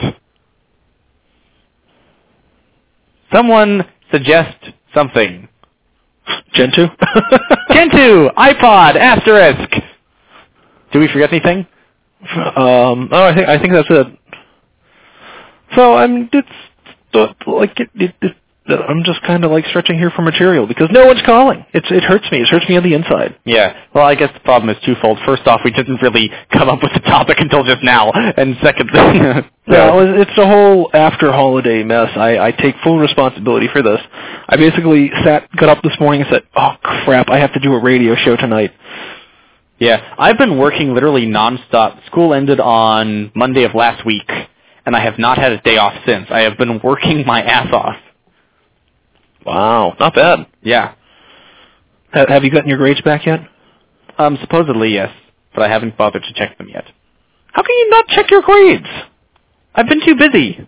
Someone suggest something. Gentoo? Gentoo! iPod! Asterisk! Did we forget anything? Um, oh, I think I think that's it. So I'm it's like it, it, it, I'm just kind of like stretching here for material because no one's calling. It's it hurts me. It hurts me on the inside. Yeah. Well, I guess the problem is twofold. First off, we didn't really come up with the topic until just now, and second, so. Yeah, it's a whole after holiday mess. I, I take full responsibility for this. I basically sat, got up this morning and said, "Oh crap, I have to do a radio show tonight." Yeah, I've been working literally nonstop. School ended on Monday of last week, and I have not had a day off since. I have been working my ass off. Wow, not bad. Yeah. Have, have you gotten your grades back yet? Um, supposedly yes, but I haven't bothered to check them yet. How can you not check your grades? I've been too busy.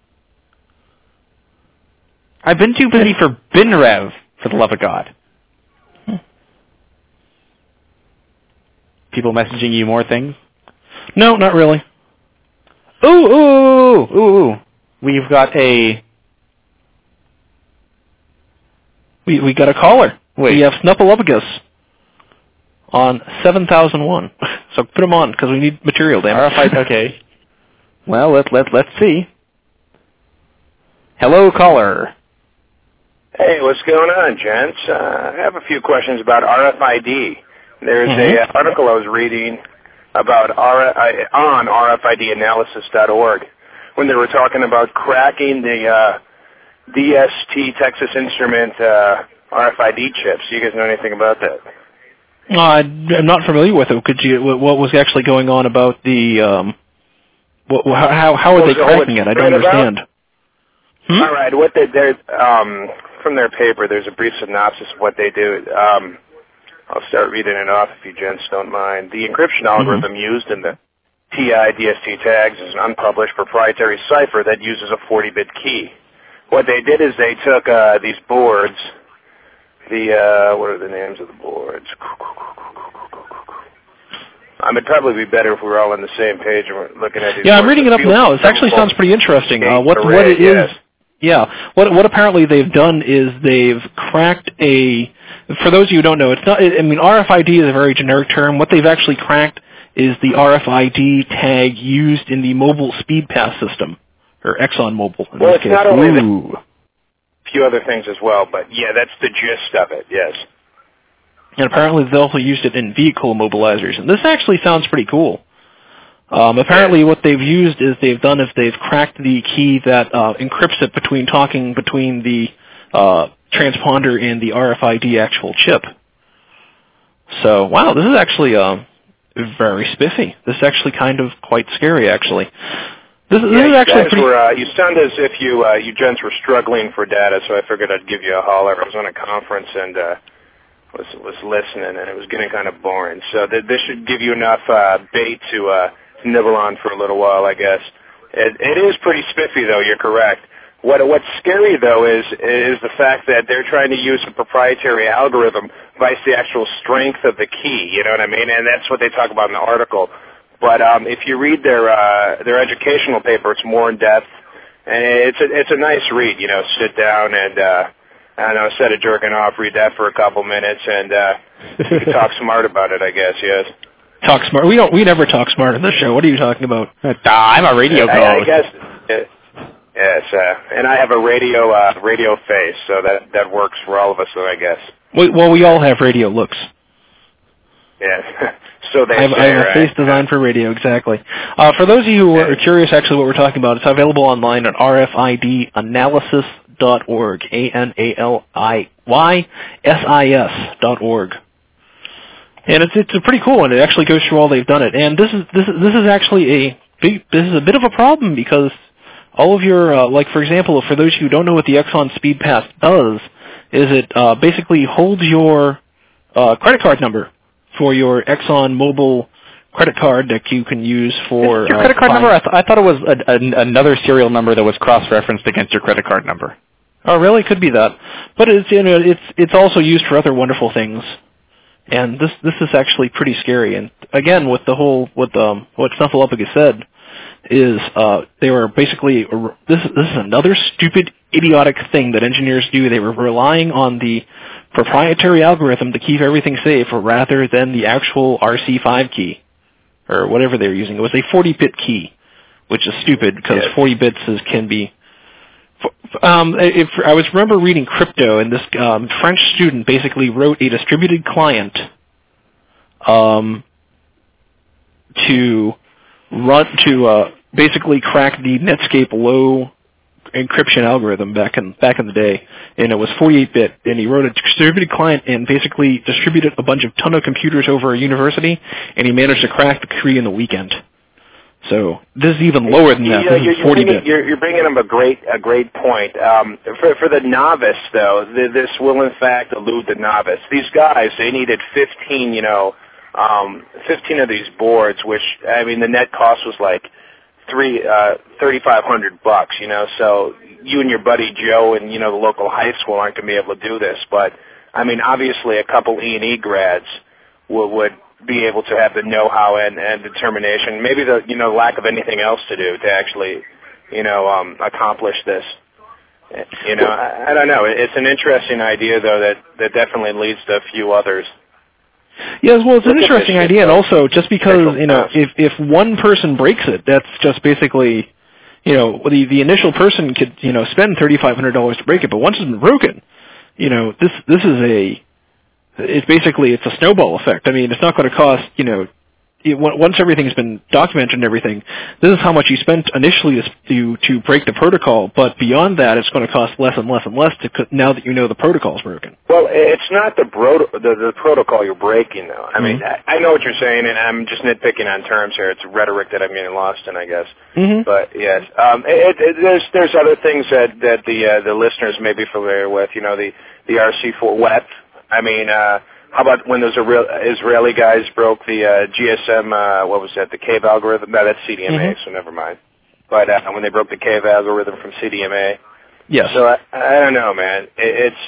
I've been too busy for BinRev, for the love of God. People messaging you more things? No, not really. Ooh, ooh, ooh, ooh. We've got a... We we got a caller. Wait. We have Snuffleupagus on seven thousand one. So put him on, because we need material, damn it. R F I, okay. Well, let, let, let's see. Hello, caller. Hey, what's going on, gents? Uh, I have a few questions about R F I D. There's mm-hmm. a uh, article I was reading about R- uh, on R F I D analysis dot org when they were talking about cracking the uh, D S T Texas Instrument uh, R F I D chips. Do you guys know anything about that? Uh, I'm not familiar with it. Could you? What was actually going on about the? Um, what, how how are what they cracking it? I don't understand. Hmm? All right, what they they're um, from their paper. There's a brief synopsis of what they do. Um, I'll start reading it off if you gents don't mind. The encryption algorithm mm-hmm. used in the T I D S T tags is an unpublished proprietary cipher that uses a forty-bit key. What they did is they took uh, these boards, the, uh, what are the names of the boards? I mean, it'd probably be better if we were all on the same page and we're looking at these Yeah, boards. I'm reading it up now. This actually sounds pretty interesting. Uh, what, array, what it is, yes. yeah, what, what apparently they've done is they've cracked a, for those of you who don't know, it's not, I mean, R F I D is a very generic term. What they've actually cracked is the R F I D tag used in the mobile speed pass system. Or ExxonMobil. In well, this it's case. not only Ooh. that, a few other things as well, but yeah, that's the gist of it, yes. And apparently they also used it in vehicle immobilizers. And this actually sounds pretty cool. Um, apparently what they've used is they've done is they've cracked the key that uh, encrypts it between talking between the uh, transponder and the R F I D actual chip. So, wow, this is actually uh, very spiffy. This is actually kind of quite scary, actually. This, yeah, this is you actually guys pretty... were, uh, you sound as if you uh, you gents were struggling for data, so I figured I'd give you a holler. I was on a conference and uh, was was listening, and it was getting kind of boring. So th- this should give you enough uh, bait to uh, nibble on for a little while, I guess. It, it is pretty spiffy, though. You're correct. What what's scary though is is the fact that they're trying to use a proprietary algorithm by the actual strength of the key. You know what I mean? And that's what they talk about in the article. But um, if you read their uh, their educational paper, it's more in depth, and it's a it's a nice read. You know, sit down and uh, I don't know, instead of jerking off, read that for a couple minutes, and uh, you can talk smart about it. I guess yes. Talk smart. We don't. We never talk smart on this show. What are you talking about? Uh, I'm a radio I, host. I guess. Uh, yes, uh, and I have a radio uh, radio face, so that that works for all of us. So I guess. We, well, we all have radio looks. Yeah. So they I have, say, I have right? a face designed for radio, exactly. Uh, for those of you who are curious actually what we're talking about, it's available online at R F I D analysis dot org, A N A L I Y S I S dot org. And it's it's a pretty cool one. It actually goes through all they've done it. And this is this is this is actually a big this is a bit of a problem because all of your uh, like for example, for those of you who don't know what the Exxon Speed Pass does, is it uh, basically holds your uh, credit card number for your Exxon Mobil credit card that you can use for your uh, credit card buying. number. I, th- I thought it was a, a, another serial number that was cross-referenced against your credit card number. Oh, really? Could be that. But it's you know it's it's also used for other wonderful things. And this this is actually pretty scary. And again, with the whole with um what Snuffleupagus said is uh they were basically this this is another stupid idiotic thing that engineers do. They were relying on the proprietary algorithm to keep everything safe rather than the actual R C five key or whatever they were using. It was a forty bit key, which is stupid because yes. forty bits is, can be. Um, if I was remember reading Crypto, and this um, French student basically wrote a distributed client um, to run to uh, basically crack the Netscape low encryption algorithm back in back in the day, and it was forty-eight bit. And he wrote a distributed client and basically distributed a bunch of ton of computers over a university, and he managed to crack the key in the weekend. So this is even lower than that. You know, this is you're, forty bringing, bit. you're, you're bringing up a great a great point. Um, for for the novice, though, th- this will in fact elude the novice. These guys, they needed fifteen, you know, um, fifteen of these boards, which I mean, the net cost was like three uh, thirty five hundred bucks. You know, so you and your buddy Joe and you know the local high school aren't going to be able to do this. But I mean, obviously, a couple E and E grads would. would be able to have the know-how and, and determination, maybe the you know lack of anything else to do to actually you know um, accomplish this. You know, I, I don't know. It's an interesting idea though that, that definitely leads to a few others. Yes, well, it's an Look at interesting this idea, and also just because Central you know Pass. if if one person breaks it, that's just basically you know the the initial person could you know spend thirty five hundred dollars to break it, but once it's been broken, you know this this is a It's basically it's a snowball effect. I mean, it's not going to cost you know it, once everything's been documented and everything. This is how much you spent initially to to break the protocol, but beyond that, it's going to cost less and less and less to, now that you know the protocol's broken. Well, it's not the, bro- the the protocol you're breaking, though. I mean, Mm-hmm. I, I know what you're saying, and I'm just nitpicking on terms here. It's rhetoric that I'm getting lost in, I guess. Mm-hmm. But yes, um, it, it, there's there's other things that that the uh, the listeners may be familiar with. You know, the the R C four W E P. I mean, uh, how about when those Israeli guys broke the uh, G S M? Uh, what was that? The CAVE algorithm? No, that's C D M A. Mm-hmm. So never mind. But uh, when they broke the CAVE algorithm from C D M A. Yes. So I, I don't know, man. It, it's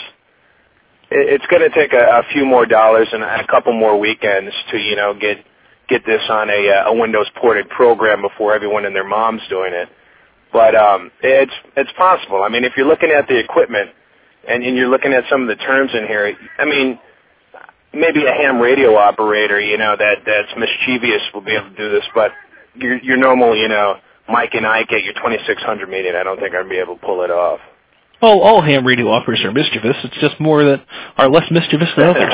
it's going to take a, a few more dollars and a couple more weekends to you know get get this on a, a Windows ported program before everyone and their mom's doing it. But um, it's it's possible. I mean, if you're looking at the equipment and, and you're looking at some of the terms in here, I mean, maybe a ham radio operator, you know, that that's mischievous will be able to do this. But your your normal, you know, Mike and Ike at your twenty-six hundred meeting, I don't think I'd be able to pull it off. Well, all ham radio operators are mischievous. It's just more that are less mischievous than others.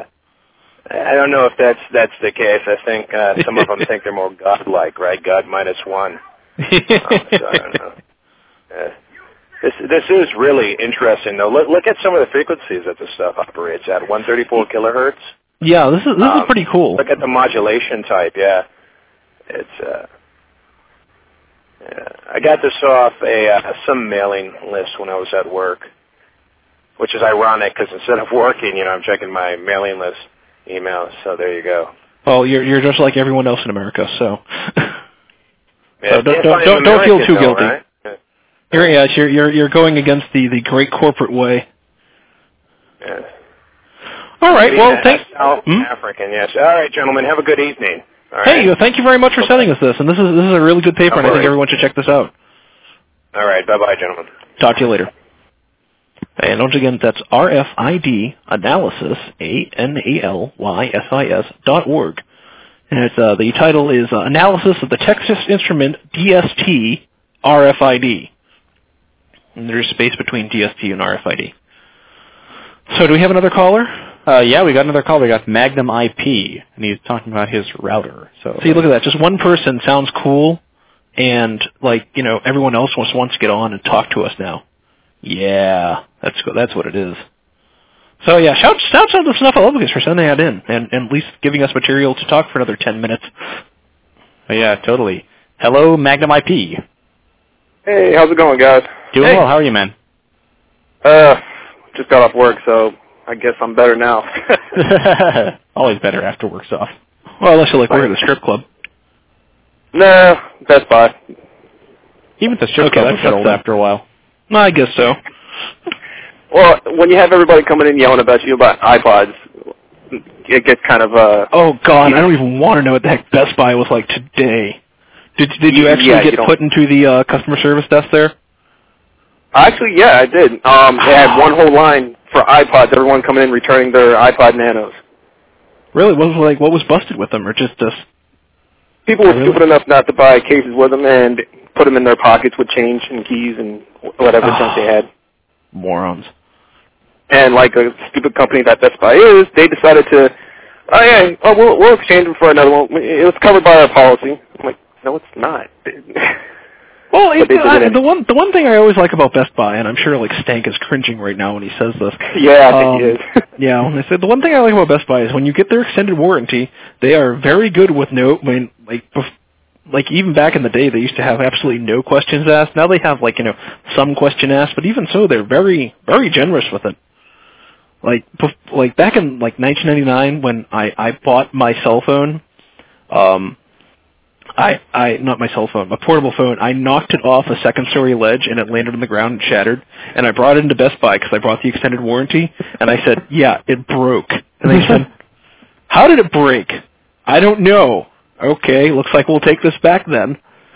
I don't know if that's that's the case. I think uh, some of them think they're more godlike, right? God minus one. um, so I don't know. Uh, this this is really interesting, though. Look look at some of the frequencies that this stuff operates at. one thirty-four kilohertz. Yeah, this is this Um, is pretty cool. Look at the modulation type. Yeah, it's. Uh, yeah. I got this off a uh, some mailing list when I was at work, which is ironic because instead of working, you know, I'm checking my mailing list emails. So there you go. Well, you're you're just like everyone else in America, so. Yeah, so don't if don't I'm don't, don't feel American, too though, guilty. Right? Yeah. You're, yes, you're you're you're going against the, the great corporate way. Yeah. All right. Well, Yeah, thank. South Hmm? African, yes. All right, gentlemen. Have a good evening. All right. Hey, thank you very much for sending us this, and this is this is a really good paper, No and I think worries. everyone should check this out. All right. Bye-bye, gentlemen. Talk to you later. And once again, that's R F I D analysis, A N A L Y S I S dot org. And it's, uh, the title is uh, Analysis of the Texas Instrument D S T R F I D. And there's space between D S T and R F I D. So do we have another caller? Uh, yeah, we got another call. We got Magnum I P, and he's talking about his router. So, See, look at that. Just one person sounds cool, and, like, you know, everyone else wants, wants to get on and talk to us now. Yeah, that's that's what it is. So, yeah, shout, shout out to Snuffleupagus for sending that in, and, and at least giving us material to talk for another ten minutes. Oh, yeah, totally. Hello, Magnum I P. Hey, how's it going, guys? Doing Hey. well. How are you, man? Uh, just got off work, so I guess I'm better now. Always better after work's off. Well, unless you like work at a strip club. Nah, Best Buy. Even the strip Okay, club that's will get old something. after a while. No, I guess so. Well, when you have everybody coming in yelling about you about iPods, it gets kind of uh. Oh God, I don't even want to know what the heck Best Buy was like today. Did did you actually Yeah, get you don't- put into the uh, customer service desk there? Actually, yeah, I did. Um, they had one whole line for iPods. Everyone coming in returning their iPod Nanos. Really? What was like? What was busted with them, or just this? People were Really? stupid enough not to buy cases with them and put them in their pockets with change and keys and whatever Oh. junk they had. Morons. And like a stupid company that Best Buy is, they decided to, oh yeah, oh, we'll, we'll exchange them for another one. It was covered by our policy. I'm like, no, it's not. Well, But it, they did I, it. the one the one thing I always like about Best Buy, and I'm sure like Stank is cringing right now when he says this. Yeah, I think Um, he is. Yeah, when I said the one thing I like about Best Buy is when you get their extended warranty, they are very good with no, I mean, like, bef- like even back in the day, they used to have absolutely no questions asked. Now they have like you know some question asked, but even so, they're very very generous with it. Like bef- like back in like nineteen ninety-nine when I I bought my cell phone, um. I, I, not my cell phone, my portable phone, I knocked it off a second story ledge and it landed on the ground and shattered. And I brought it into Best Buy because I brought the extended warranty. And I said, yeah, it broke. And they said, how did it break? I don't know. Okay, looks like we'll take this back then.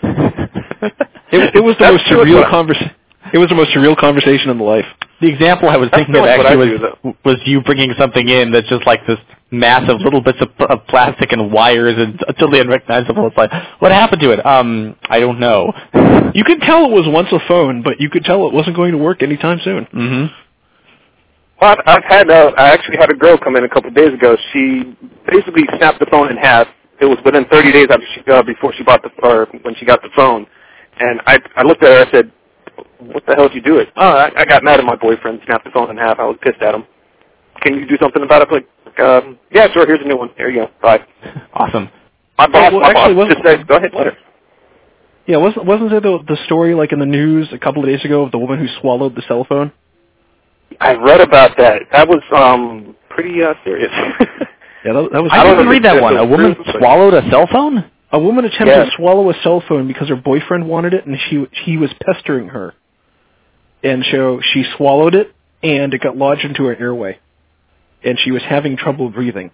It, it was the That's most true, surreal but- conversation. It was the most surreal conversation in the life. The example I was That's thinking of pretty much what actually I was, do, was you bringing something in that's just like this massive little bits of, of plastic and wires and totally unrecognizable. It's like, what happened to it? Um, I don't know. You could tell it was once a phone, but you could tell it wasn't going to work anytime soon. Mm-hmm. Well, I've, I've had, uh, I actually had a girl come in a couple of days ago. She basically snapped the phone in half. It was within thirty days after she, uh, before she bought the, or when she got the phone. And I, I looked at her, I said, what the hell did you do it? Oh, I, I got mad at my boyfriend, snapped the phone in half. I was pissed at him. Can you do something about it? Like, um, yeah, sure, here's a new one. Here you go. Bye. Awesome. My boss, well, my actually, boss wasn't- just said, go ahead, let her. Yeah, wasn't wasn't there the, the story like in the news a couple of days ago of the woman who swallowed the cell phone? I read about that. That was um pretty uh, serious. Yeah, that, that was. I don't didn't know read if that it's one. A woman true, but- swallowed a cell phone? A woman attempted Yeah. to swallow a cell phone because her boyfriend wanted it, and she he was pestering her. And so she swallowed it, and it got lodged into her airway, and she was having trouble breathing.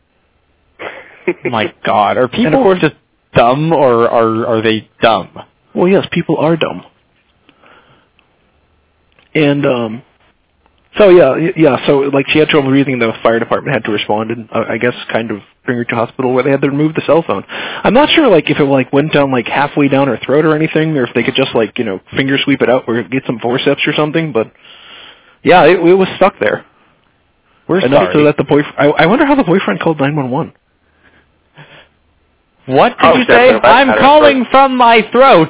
My God. Are And of people course- just dumb, or are, are they dumb? Well, yes, people are dumb. And um, so yeah, y- yeah. So like she had trouble breathing, the fire department had to respond, and uh, I guess kind of bring her to hospital where they had to remove the cell phone. I'm not sure like if it like went down like halfway down her throat or anything, or if they could just like you know finger sweep it out or get some forceps or something. But yeah, it, it was stuck there. We're Enough sorry. so that the boyfriend. I, I wonder how the boyfriend called nine one one. What did Oh, you that's say? it. That's I'm how it calling works. from my throat.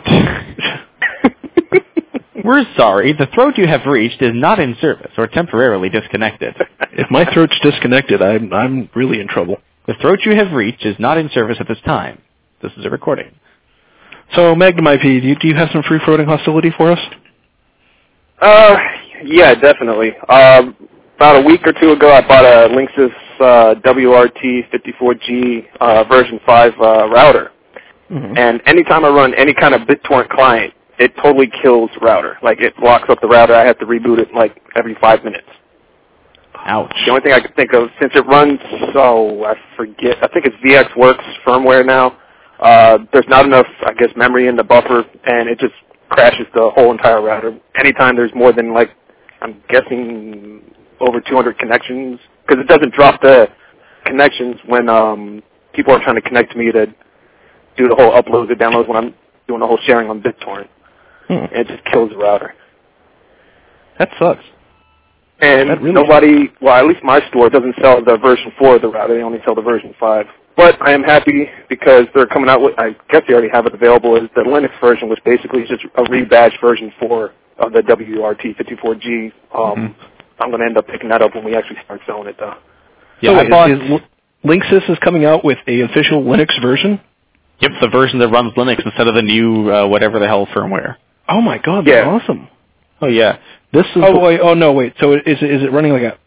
We're sorry. The throat you have reached is not in service or temporarily disconnected. If my throat's disconnected, I'm I'm really in trouble. The throat you have reached is not in service at this time. This is a recording. So Magnum I P, do you, do you have some free floating hostility for us? Uh, yeah, definitely. Um, about a week or two ago, I bought a Linksys uh, W R T fifty-four G uh, version five uh, router. Mm-hmm. And anytime I run any kind of BitTorrent client, it totally kills the router. Like, it locks up the router. I have to reboot it, like, every five minutes. Ouch. The only thing I can think of, since it runs, oh, I forget, I think it's VxWorks firmware now, uh, there's not enough, I guess, memory in the buffer, and it just crashes the whole entire router. Anytime there's more than, like, I'm guessing over two hundred connections, because it doesn't drop the connections when um, people are trying to connect to me to do the whole uploads and downloads when I'm doing the whole sharing on BitTorrent. Hmm. And it just kills the router. That sucks. And That really nobody, well, at least my store doesn't sell the version four of the router. They only sell the version five. But I am happy because they're coming out with, I guess they already have it available, is the Linux version, which basically is just a rebadged version four of the W R T fifty-four G. Um, Mm-hmm. I'm going to end up picking that up when we actually start selling it, though. Yeah, so I is, bought... is L- Linksys is coming out with a official Linux version? Yep, the version that runs Linux instead of the new uh, whatever the hell firmware. Oh my god, that's Yeah. awesome. Oh, yeah. This is Oh wait, oh no, wait. So is it, is it running like a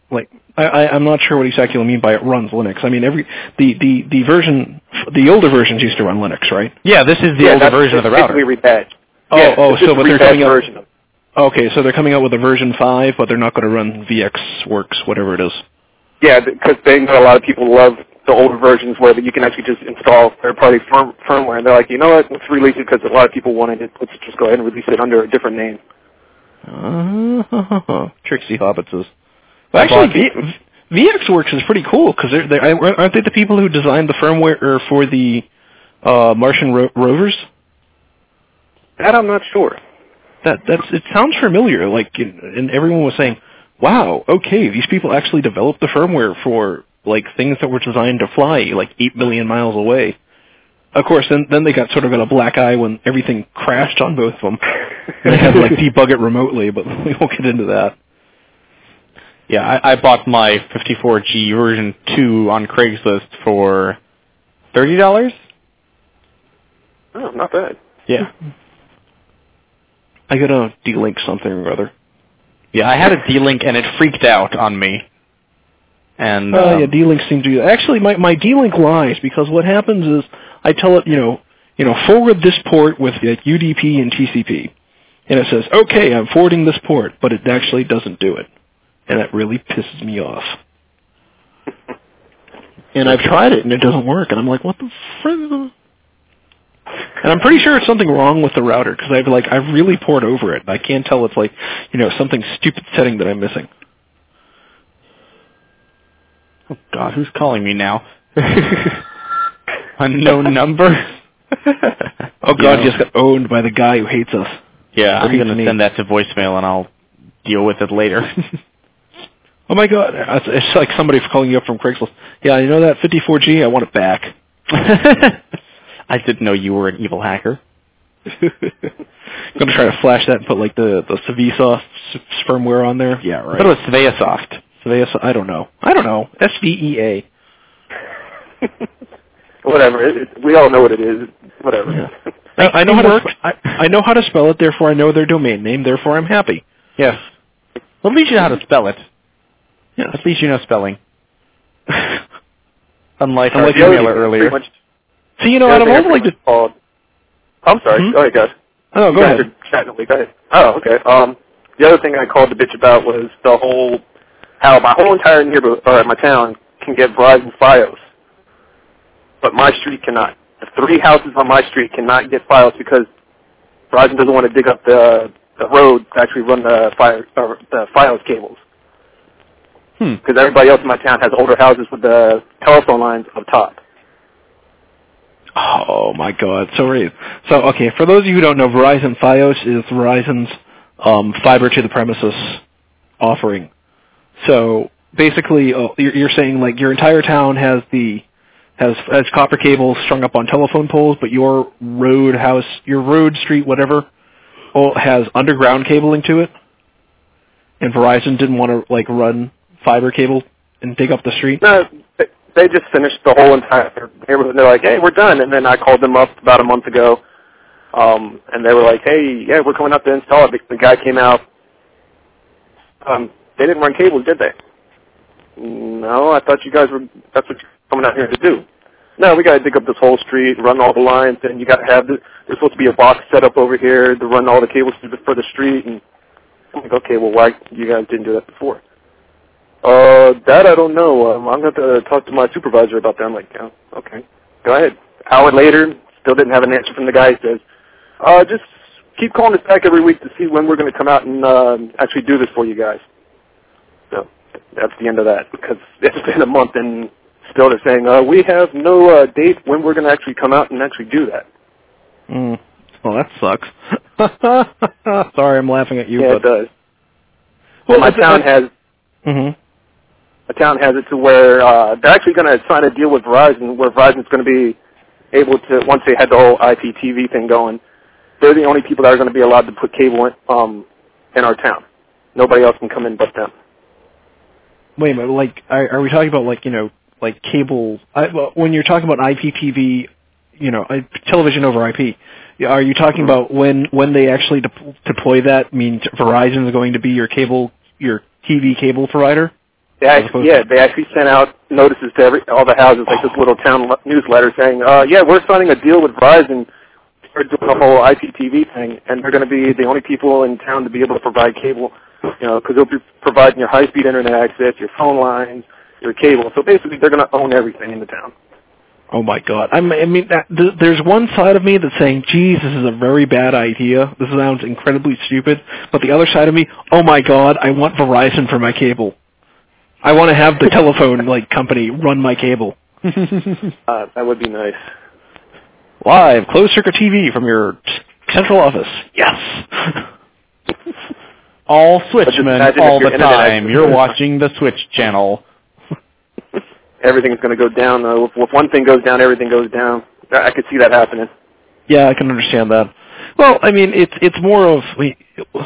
like I, I, I'm not sure what exactly you mean by it runs Linux. I mean, every the, the, the version, the older versions used to run Linux, right? Yeah, this is the yeah, older version of the router. Basically rebadged. Oh, yeah, oh, so but they're coming out. Version of Okay, so they're coming out with a version five, but they're not going to run VxWorks, whatever it is. Yeah, because they know a lot of people love the older versions where you can actually just install third-party firm, firmware, and they're like, you know what, let's release it because a lot of people wanted it. Let's just go ahead and release it under a different name. Uh, Trixie Hobbitses. Well, actually, v- VxWorks is pretty cool because they're, they're, aren't they the people who designed the firmware for the uh, Martian ro- rovers? That I'm not sure. That that's it sounds familiar. Like, and everyone was saying, "Wow, okay, these people actually developed the firmware for like things that were designed to fly like eight million miles away." Of course, then then they got sort of got a black eye when everything crashed on both of them. And they had to like debug it remotely, but we won't get into that. Yeah, I, I bought my fifty-four G version two on Craigslist for thirty dollars. Oh, not bad. Yeah. I gotta D-Link something or other. Yeah, I had a D-Link and it freaked out on me. And uh, um, yeah, D-Link seems to do that. Actually, my my D-Link lies because what happens is I tell it, you know, you know, forward this port with like, U D P and T C P, and it says, okay, I'm forwarding this port, but it actually doesn't do it, and that really pisses me off. And I've tried it and it doesn't work, and I'm like, what the frick? And I'm pretty sure it's something wrong with the router because I've like I've really poured over it. And I can't tell it's like, you know, something stupid setting that I'm missing. Oh God, who's calling me now? Unknown number. Oh God, you, know, just got owned by the guy who hates us. Yeah, I'm going to send that to voicemail and I'll deal with it later. Oh my God, it's like somebody calling you up from Craigslist. Yeah, you know that fifty-four G? I want it back. I didn't know you were an evil hacker. I'm going to try to flash that and put like the, the Sveasoft firmware on there. Yeah, right. What was Sveasoft? Sveasoft, I don't know. I don't know. S V E A. Whatever. It, it, we all know what it is. Whatever. Yeah. I, I know how to. I, I know how to spell it. Therefore, I know their domain name. Therefore, I'm happy. Yes. Well, at least you know how to spell it. Yes. At least you know spelling. Unlike our emailer earlier. Much, See, you know, Adam, I would like to. Called, I'm sorry. Hmm? Go ahead, guys. Oh, go you ahead. Guys are chatting away. Go ahead. Oh, okay. Um, the other thing I called to bitch about was the whole how my whole entire neighborhood, or my town, can get Verizon Fios, but my street cannot. The three houses on my street cannot get Fios because Verizon doesn't want to dig up the the road to actually run the fire or the Fios cables. Hmm. Because everybody else in my town has older houses with the telephone lines up top. Oh my God! So right. So okay, for those of you who don't know, Verizon Fios is Verizon's um, fiber to the premises offering. So basically, uh, you're, you're saying like your entire town has the has has copper cables strung up on telephone poles, but your road, house, your road, street, whatever, all has underground cabling to it. And Verizon didn't want to like run fiber cable and dig up the street. No, they just finished the whole entire neighborhood. They're like, hey, we're done. And then I called them up about a month ago, um, and they were like, hey, yeah, we're coming up to install it. The guy came out. Um, they didn't run cables, did they? No, I thought you guys were, that's what you're coming out here to do. No, we got to dig up this whole street, run all the lines, and you got to have, the, there's supposed to be a box set up over here to run all the cables for the street. And I'm like, okay, well, why you guys didn't do that before? Uh, that I don't know. Um, I'm going to talk to my supervisor about that. I'm like, oh, okay, go ahead. Hour later, still didn't have an answer from the guy. He says, uh, just keep calling us back every week to see when we're going to come out and uh, actually do this for you guys. So that's the end of that because it's been a month and still they're saying, uh, we have no uh, date when we're going to actually come out and actually do that. Mm. Well, that sucks. Sorry, I'm laughing at you. Yeah, but... it does. Well, my town has... Mm-hmm. A town has it to where uh, they're actually going to sign a deal with Verizon, where Verizon's going to be able to, once they had the whole I P T V thing going, they're the only people that are going to be allowed to put cable in, um, in our town. Nobody else can come in but them. Wait a minute, like, are, are we talking about, like, you know, like cable, I, well, when you're talking about I P T V, you know, television over I P, are you talking mm-hmm. about when, when they actually de- deploy that, means Verizon is going to be your cable, your T V cable provider? They actually, yeah, they actually sent out notices to every all the houses, like this little town le- newsletter saying, uh, yeah, we're signing a deal with Verizon. We're doing the whole I P T V thing, and they're going to be the only people in town to be able to provide cable, you know, because they'll be providing your high-speed internet access, your phone lines, your cable. So basically, they're going to own everything in the town. Oh my God! I'm, I mean, that, th- there's one side of me that's saying, "Geez, this is a very bad idea. This sounds incredibly stupid." But the other side of me, "Oh my God, I want Verizon for my cable. I want to have the telephone like company run my cable." uh, that would be nice. Live closed circuit T V from your central office. Yes. All switchmen all the time. You're watching the Switch channel. Everything's going to go down, though. If, if one thing goes down, everything goes down. I could see that happening. Yeah, I can understand that. Well, I mean, it's it's more of we.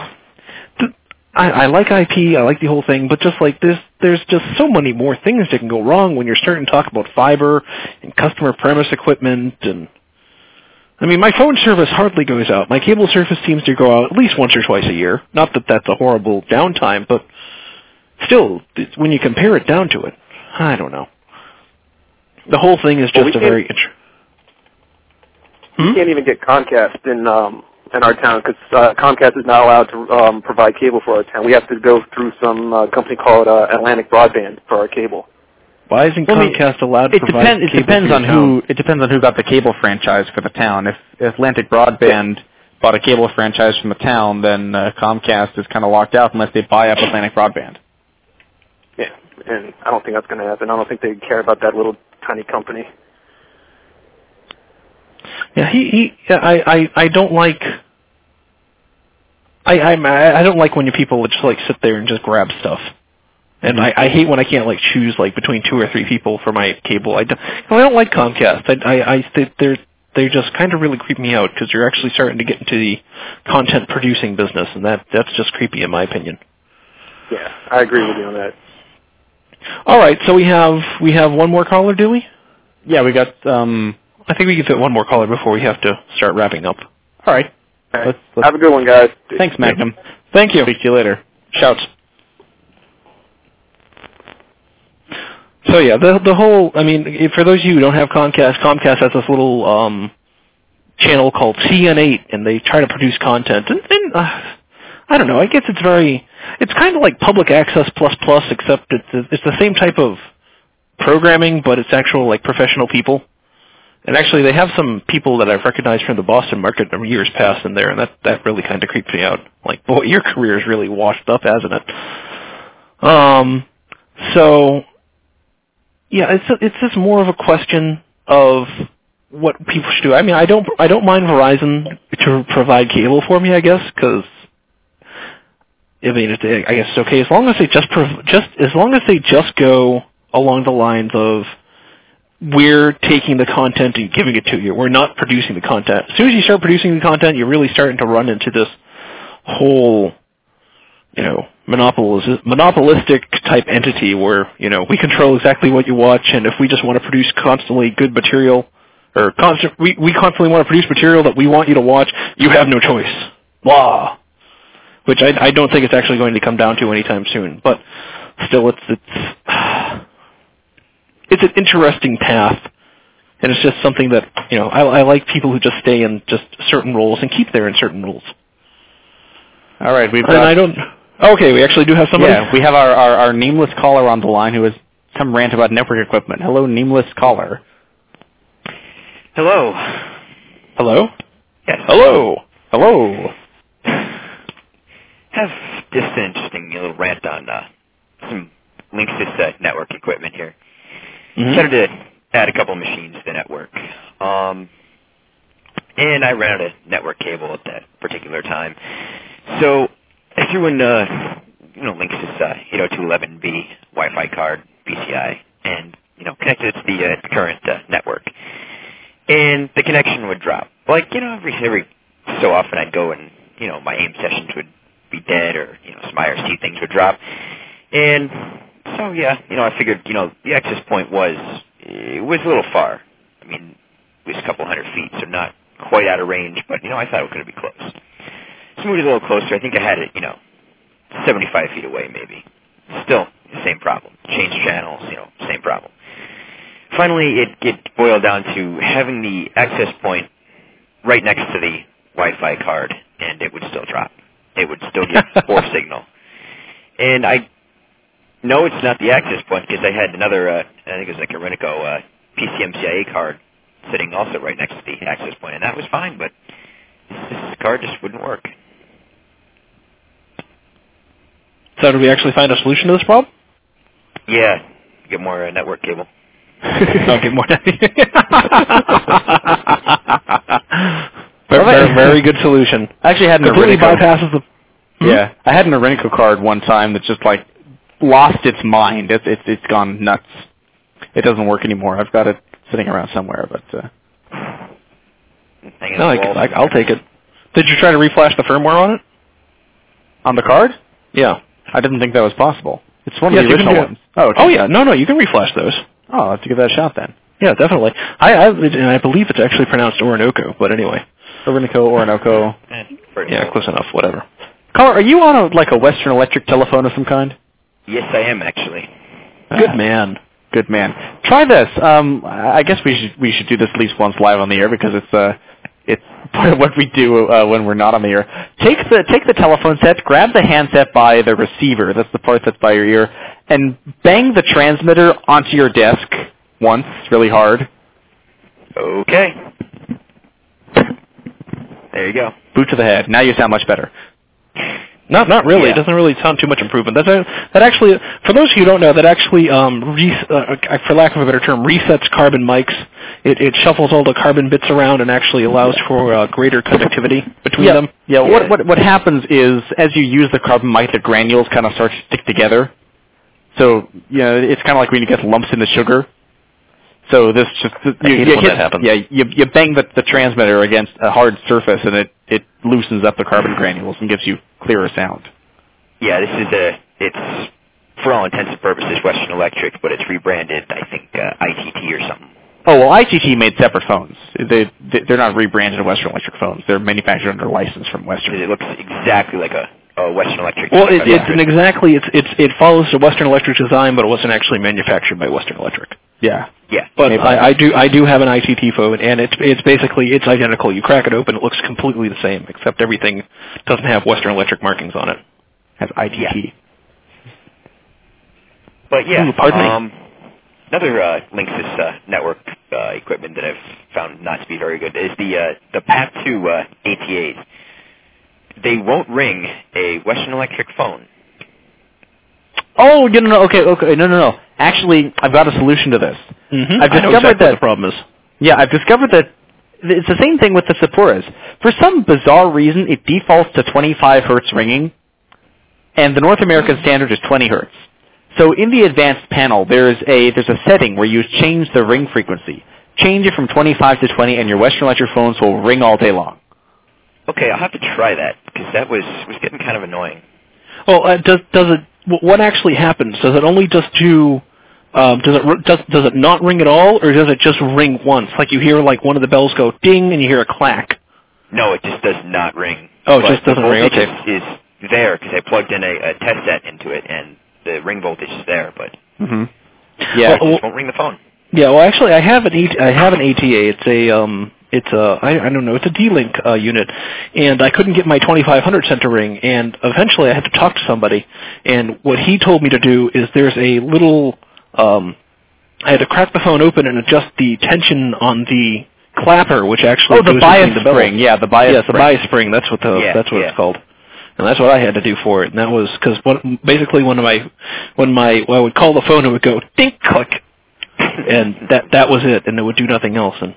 I, I like I P, I like the whole thing, but just like there's there's just so many more things that can go wrong when you're starting to talk about fiber and customer premise equipment. And I mean, my phone service hardly goes out. My cable service seems to go out at least once or twice a year. Not that that's a horrible downtime, but still, it's, when you compare it down to it, I don't know. The whole thing is just well, a very interesting. We hmm? can't even get Comcast in um, in our town because uh, Comcast is not allowed to um, provide cable for our town. We have to go through some uh, company called uh, Atlantic Broadband for our cable. Why isn't well, Comcast allowed to it provide depend, cable? It depends on who. It depends on who got the cable franchise for the town. If, if Atlantic Broadband yeah. bought a cable franchise from the town, then uh, Comcast is kind of locked out unless they buy up Atlantic Broadband. Yeah, and I don't think that's going to happen. I don't think they care about that little tiny company. Yeah, he. he yeah, I, I. I don't like. I. I'm, I don't like when you people just like sit there and just grab stuff. And I, I hate when I can't like choose like between two or three people for my cable. I don't. I don't like Comcast. I. I. I they're. They just kind of really creep me out because you're actually starting to get into the content producing business, and that that's just creepy in my opinion. Yeah, I agree with you on that. All right, so we have we have one more caller, do we? Yeah, we got. Um, I think we can fit one more caller before we have to start wrapping up. All right. All right. Let's, let's have a good one, guys. Thanks, Magnum. Thank you. Speak to you later. Shouts. So yeah, the the whole. I mean, for those of you who don't have Comcast, Comcast has this little um, channel called C N eight, and they try to produce content. And, and uh, I don't know. I guess it's very. It's kind of like public access plus plus, except it's it's the same type of programming, but it's actual like professional people. And actually, they have some people that I've recognized from the Boston market in years past in there, and that that really kind of creeps me out. Like, boy, your career is really washed up, hasn't it? Um. So, yeah, it's it's just more of a question of what people should do. I mean, I don't I don't mind Verizon to provide cable for me, I guess, because. I mean, it, I guess it's okay as long as they just prov- just as long as they just go along the lines of we're taking the content and giving it to you. We're not producing the content. As soon as you start producing the content, you're really starting to run into this whole, you know, monopolis- monopolistic type entity where, you know, we control exactly what you watch, and if we just want to produce constantly good material, or constant, we, we constantly want to produce material that we want you to watch, you have no choice. Blah. Which I, I don't think it's actually going to come down to anytime soon. But still, it's it's it's an interesting path, and it's just something that, you know, I, I like people who just stay in just certain roles and keep there in certain roles. All right, we've got... And I don't... Okay, we actually do have somebody? Yeah, we have our, our, our nameless caller on the line who has some rant about network equipment. Hello, nameless caller. Hello. Hello? Yes. Hello. Hello. Have just an interesting little rant on uh, some Linksys uh, network equipment here. Mm-hmm. Started to add a couple machines to the network, um, and I ran out of network cable at that particular time. So I threw in, uh, you know, Linksys uh, eight oh two dot eleven B Wi-Fi card B C I, and you know, connected it to the uh, current uh, network, and the connection would drop. Like, you know, every every so often I'd go and, you know, my AIM sessions would be dead, or, you know, some I R C things would drop. And so, yeah, you know, I figured, you know, the access point was, it was a little far. I mean, it was a couple hundred feet, so not quite out of range, but, you know, I thought it could be close. So moved it a little closer. I think I had it, you know, seventy-five feet away, maybe. Still, same problem. Change channels, you know, same problem. Finally, it, it boiled down to having the access point right next to the Wi-Fi card, and it would still drop. It would still get poor signal. And I know it's not the access point because I had another, uh, I think it was like a Renico uh, P C M C I A card sitting also right next to the access point, and that was fine, but this card just wouldn't work. So did we actually find a solution to this problem? Yeah, get more uh, network cable. I'll get more network very, very, very good solution. I actually had an completely Renico. bypasses the... Hmm? Yeah, I had an Renico card one time that just, like, lost its mind. It's it's it's gone nuts. It doesn't work anymore. I've got it sitting around somewhere, but... Uh... No, I, I, I'll take it. Did you try to reflash the firmware on it? On the card? Yeah. I didn't think that was possible. It's one of yes, the original ones. Oh, okay. Oh, yeah. No, no, you can reflash those. Oh, I'll have to give that a shot then. Yeah, definitely. I, I and I believe it's actually pronounced Orinoco, but anyway. Orinoco, Orinoco. Eh, yeah, close enough, whatever. Caller, are you on a, like a Western Electric telephone of some kind? Yes, I am, actually. Good man. Good man. Try this. Um, I guess we should we should do this at least once live on the air because it's uh it's part of what we do uh, when we're not on the air. Take the take the telephone set, grab the handset by the receiver. That's the part that's by your ear, and bang the transmitter onto your desk once, really hard. Okay. There you go. Boot to the head. Now you sound much better. Not, not really. Yeah. It doesn't really sound too much improvement. That's a, that actually, for those of you who don't know, that actually, um, re, uh, for lack of a better term, resets carbon mics. It, it shuffles all the carbon bits around and actually allows for uh, greater connectivity between yeah. them. Yeah. What what what happens is as you use the carbon mic, the granules kind of start to stick together. So you know, it's kind of like when you get lumps in the sugar. So this just you, I hate you it when hit, that happens. Yeah, you you bang the, the transmitter against a hard surface, and it it loosens up the carbon granules and gives you clearer sound. Yeah, this is a, it's, for all intents and purposes, Western Electric, but it's rebranded, I think, uh, I T T or something. Oh, well, I T T made separate phones. They, they're not rebranded Western Electric phones. They're manufactured under license from Western. It looks exactly like a, a Western Electric. Well, it, it's an exactly, it's, it's, it follows the Western Electric design, but it wasn't actually manufactured by Western Electric. Yeah. Yeah. But I, I do I do have an I T T phone, and it's it's basically, it's identical. You crack it open, it looks completely the same, except everything doesn't have Western Electric markings on it. It has I T T. Yeah. But yeah, Ooh, pardon um, me. another uh, Linksys uh, network uh, equipment that I've found not to be very good is the uh, the P A P two uh, A T As. They won't ring a Western Electric phone. Oh, no, no, no, okay, okay, no, no, no. Actually, I've got a solution to this. Mm-hmm. I've I know discovered exactly that what the problem is. Yeah, I've discovered that it's the same thing with the Sapuras. For some bizarre reason, it defaults to twenty-five hertz ringing, and the North American standard is twenty hertz. So in the advanced panel, there's a there's a setting where you change the ring frequency. Change it from twenty-five to twenty, and your Western Electric phones will ring all day long. Okay, I'll have to try that because that was was getting kind of annoying. Well, uh, does does it? What actually happens? Does it only just do? Um, does it does does it not ring at all, or does it just ring once? Like you hear like one of the bells go ding, and you hear a clack. No, it just does not ring. Oh, it but just doesn't the ring. voltage Okay. is, is there because I plugged in a, a test set into it, and the ring voltage is there, but Mm-hmm. Yeah, it just won't ring the phone. Yeah, well, actually, I have an A T, I have an A T A. It's a um, it's a I, I don't know, it's a D-Link uh, unit, and I couldn't get my twenty-five hundred cent to ring, and eventually I had to talk to somebody, and what he told me to do is there's a little um, I had to crack the phone open and adjust the tension on the clapper, which actually oh, the goes bias between the spring. bells. Yeah, the bias. Yes, spring. the bias spring. That's what the Yeah, that's what yeah. it's called. And that's what I had to do for it. And that was because basically when my when my when I would call the phone, it would go ding click, and that that was it, and it would do nothing else. And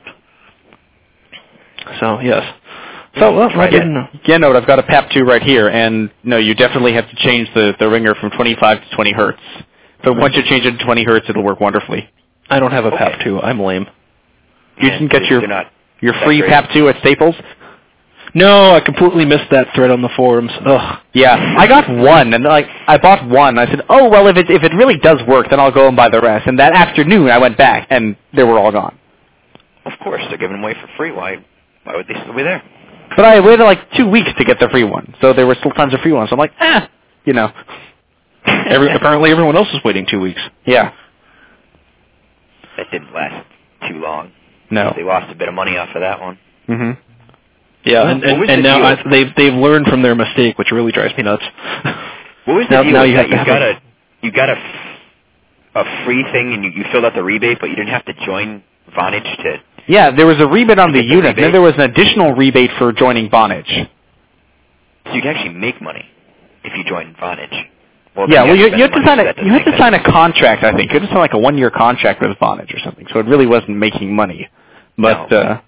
so yes, so well, I didn't know. Yeah, no, but I've got a P A P two right here, and no, you definitely have to change the the ringer from twenty-five to twenty hertz. But once you change it to twenty hertz, it'll work wonderfully. I don't have a P A P Okay. two. I'm lame. You And didn't get your they're not your that free great. P A P two at Staples? No, I completely missed that thread on the forums. Ugh. Yeah, I got one, and like I bought one. I said, "Oh well, if it if it really does work, then I'll go and buy the rest." And that afternoon, I went back, and they were all gone. Of course, they're giving them away for free. Why? Why would they still be there? But I waited like two weeks to get the free one, so there were still tons of free ones. So I'm like, eh, you know. Yeah, Every, apparently everyone else is waiting two weeks. Yeah. That didn't last too long. No. They lost a bit of money off of that one. Mm-hmm. Yeah, and, and, and now I, they've they've learned from their mistake, which really drives me nuts. What was the now, deal? Now you, have you to got have a you got a, a free thing, and you, you filled out the rebate, but you didn't have to join Vonage to. Yeah, there was a rebate on the the unit, rebate. then there was an additional rebate for joining Vonage. So you can actually make money if you join Vonage. Well, Yeah, well, you, spend you had to money, sign so a that doesn't you had make to sign a contract, I think. You had to sign like a one year contract with Vonage or something. So it really wasn't making money, but No. uh,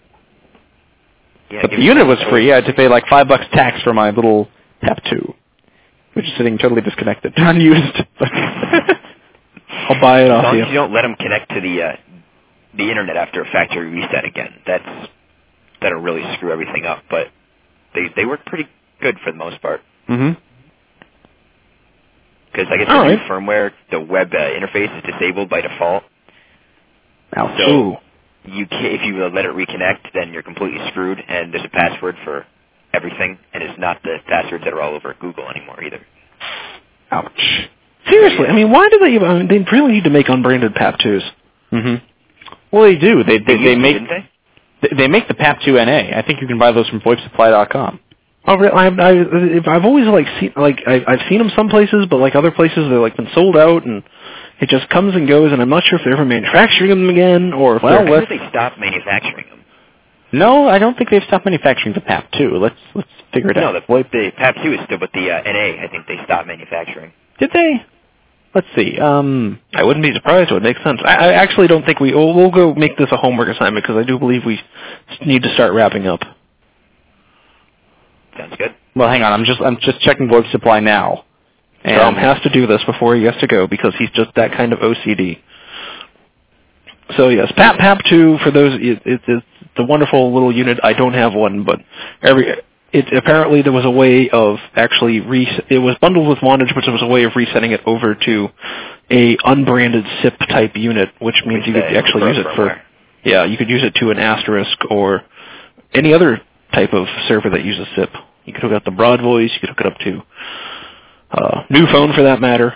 Yeah, but give the me unit some was of free. those. I had to pay like five bucks tax for my little Tap two, which is sitting totally disconnected, unused. I'll buy it As off long you. as you don't let them connect to the uh, the internet after a factory reset again, that's that'll really screw everything up. But they they work pretty good for the most part. Mm-hmm. Because I guess All the new right. firmware, the web uh, interface is disabled by default. Ouch. So Ooh. you can, if you let it reconnect, then you're completely screwed. And there's a password for everything, and it's not the passwords that are all over Google anymore either. Ouch. Seriously, I mean, why do they even? I mean, they really need to make unbranded P A P twos. Mm-hmm. Well, they do. They they, They, they used to, make didn't they? they- they make the P A P two N A. I think you can buy those from VoIP Supply dot com. Oh, really? I've, I've, I've always like seen like I, I've seen them some places, but like other places they're like been sold out, and it just comes and goes. And I'm not sure if they're ever manufacturing them again or if Well, they're. I let's- heard they stopped manufacturing them. No, I don't think they've stopped manufacturing the P A P two. Let's let's figure it No, out. the, the P A P two is still, but the uh, N A, I think they stopped manufacturing. Did they? Let's see. Um, I wouldn't be surprised. It would make sense. I, I actually don't think we. We'll, we'll go make this a homework assignment because I do believe we need to start wrapping up. Sounds good. well, hang on. I'm just I'm just checking VoIP Supply now. And Tom has to do this before he has to go because he's just that kind of O C D. So yes, P A P P A P two for those. It, it, it's the wonderful little unit. I don't have one, but every. It apparently there was a way of actually re. It was bundled with Vonage, but there was a way of resetting it over to a unbranded S I P type unit, which means Which you could the actually use it for. firmware. Yeah, you could use it to an Asterisk or any other type of server that uses S I P. You could hook it up to Broad Voice. You could hook it up to uh, New Phone, for that matter.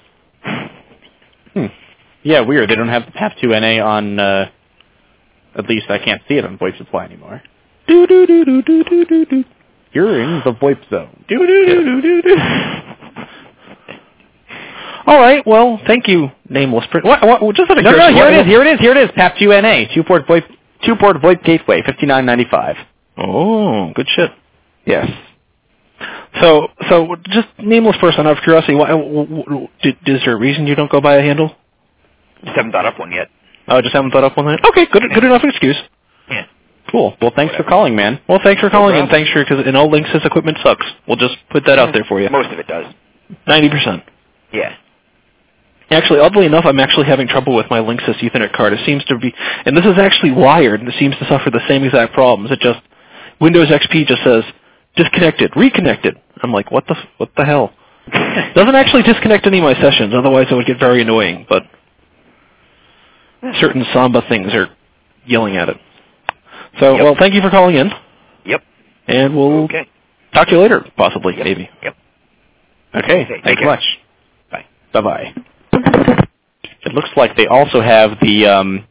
Hmm. Yeah, weird. They don't have the P A P two N A on. Uh, at least I can't see it on VoIP Supply anymore. Do do do do do do do do. You're in the VoIP zone. Do do do do do do. All right. Well, thank you, nameless. Pr- what, what, just out of No, no, curiosity, here what- it is. Here it is. Here it is. P A P two N A, two port VoIP, two port VoIP gateway, fifty nine ninety five. Oh, good shit. Yes. So, so just nameless person, out of curiosity, why, w- w- did, is there a reason you don't go by a handle? Just haven't thought up one yet. Oh, just haven't thought up one yet. Okay, good, good enough excuse. Yeah. Cool. Well, thanks for calling, man. Well, thanks for calling, No and problem. thanks for because in all links, this equipment sucks. We'll just put that out there for you. Most of it does. Ninety percent. Yeah. Actually, oddly enough, I'm actually having trouble with my Linksys Ethernet card. It seems to be, and this is actually wired, and it seems to suffer the same exact problems. It just, Windows X P just says, disconnected, reconnected. I'm like, what the, what the hell? Doesn't actually disconnect any of my sessions, otherwise it would get very annoying, but certain Samba things are yelling at it. So, Yep. well, thank you for calling in, Yep. and we'll Okay. talk to you later, possibly, Yep. maybe. Yep. Okay. Okay, take Thanks care. much. Bye. Bye-bye. It looks like they also have the um,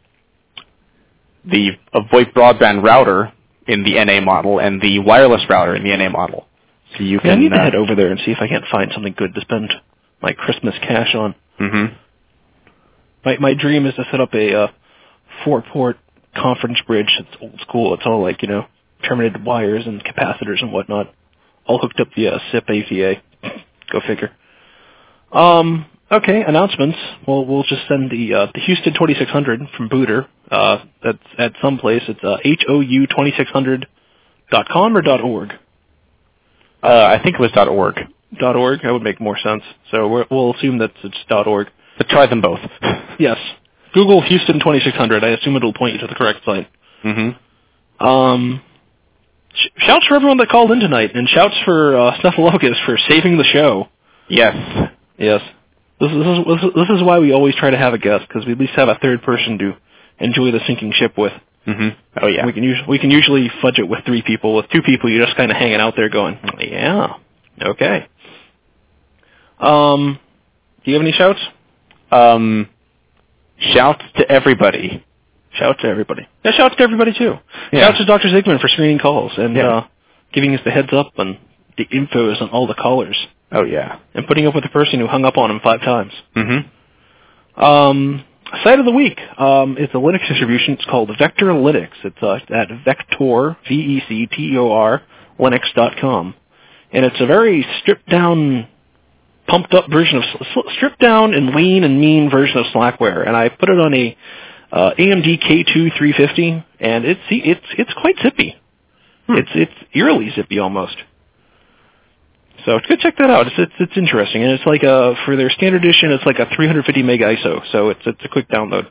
the uh, VoIP broadband router in the N A model and the wireless router in the N A model. So you Yeah, I can. need to uh, head over there and see if I can't find something good to spend my Christmas cash on. Mm-hmm. My my dream is to set up a uh, four-port conference bridge. It's old school. It's all like, you know, terminated wires and capacitors and whatnot, all hooked up via S I P A V A. Go figure. Um. Okay. Announcements. Well, we'll just send the uh, the Houston twenty-six hundred from Booter. Uh, that's at some place. It's uh, H O U twenty-six hundred dot com or dot org. Uh, I think it was .org. Dot .org. That would make more sense. So we're, we'll assume that it's dot .org. But try them both. Yes. Google Houston twenty-six hundred. I assume it'll point you to the correct site. Mm-hmm. Um, sh- shouts for everyone that called in tonight, and shouts for uh, Snuffleupagus for saving the show. Yes. Yes. This is, this is this is why we always try to have a guest, because we at least have a third person to enjoy the sinking ship with. Mm-hmm. Oh, yeah. We can usually we can usually fudge it with three people. With two people, you're just kind of hanging out there going, yeah, okay. Um, Do you have any shouts? Um, shouts to everybody. Shouts to everybody. Yeah, shouts to everybody, too. Yeah. Shouts to Doctor Zygmunt for screening calls and Yeah. uh, giving us the heads up and the infos on all the callers. Oh, yeah. And putting up with the person who hung up on him five times. Mm-hmm. Um, site of the week um, is a Linux distribution. It's called Vectorlytics. It's uh, at Vector, V E C T O R, Linux dot com. And it's a very stripped-down, pumped-up version of, stripped down and lean and mean version of Slackware. And I put it on a uh, A M D K two three fifty, and it's it's it's quite zippy. Hmm. It's it's eerily zippy almost. So go check that out. It's, it's it's interesting, and it's like a for their standard edition. It's like a three hundred fifty meg I S O, so it's it's a quick download.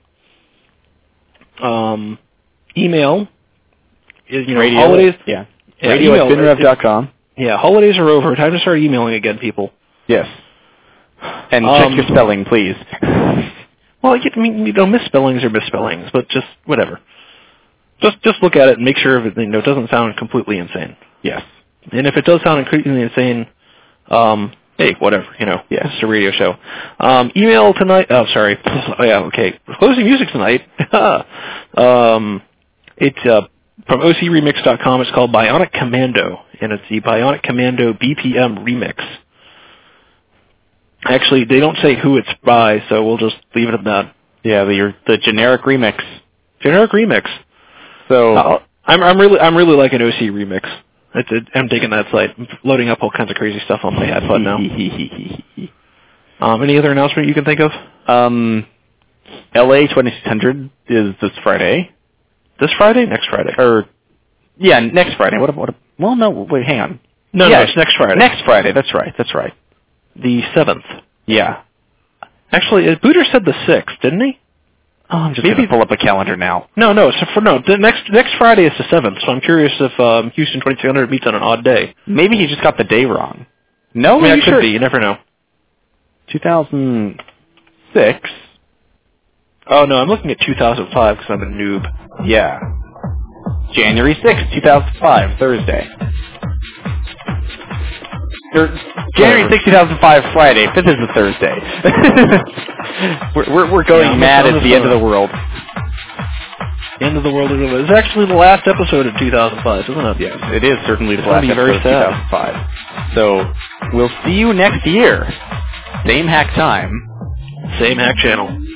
Um, email is you know Radio, holidays. Yeah. yeah Radio email, at binrev dot com. Yeah, holidays are over. Time to start emailing again, people. Yes. And Um, check your spelling, please. Well, you, I mean, you know, misspellings are misspellings, but just whatever. Just just look at it and make sure if it, you know, it doesn't sound completely insane. Yes. And if it does sound completely insane, um, hey, whatever, you know, Yeah. it's a radio show. Um, email tonight. Oh, sorry. Oh, yeah, okay. Closing music tonight. um, it's uh, from O C remix dot com. It's called Bionic Commando, and it's the Bionic Commando B P M remix. Actually, they don't say who it's by, so we'll just leave it at that. Yeah, the the generic remix. Generic remix. So Uh, I'm I'm really I'm really liking O C remix. It's, it, I'm digging that site. I'm loading up all kinds of crazy stuff on my iPod now. um, any other announcement you can think of? Um, L A twenty-six hundred is this Friday. This Friday? Next Friday. Or, yeah, next Friday. What? What? Well, no. Wait, hang on. No, yeah, no, it's next Friday. Next Friday. That's right. That's right. The seventh. Yeah. Actually, uh, Booter said the sixth, didn't he? Oh, I'm just Maybe- gonna pull up a calendar now. No, no. So for no, the next next Friday is the seventh. So I'm curious if um, Houston twenty-six hundred meets on an odd day. Maybe he just got the day wrong. No, I mean, are it you could sure? be. You never know. two thousand six. Oh no, I'm looking at two thousand five because I'm a noob. Yeah. January sixth, two thousand five, Thursday. Or January sixth, two thousand five, Friday. fifth is a Thursday. we're, we're we're going Yeah, I'm mad on at this the end one. of the world. End of the world. It's actually the last episode of two thousand five, isn't it? Yes, it is certainly the It's gonna last be very episode of two thousand five. So we'll see you next year. Same hack time. Same hack channel.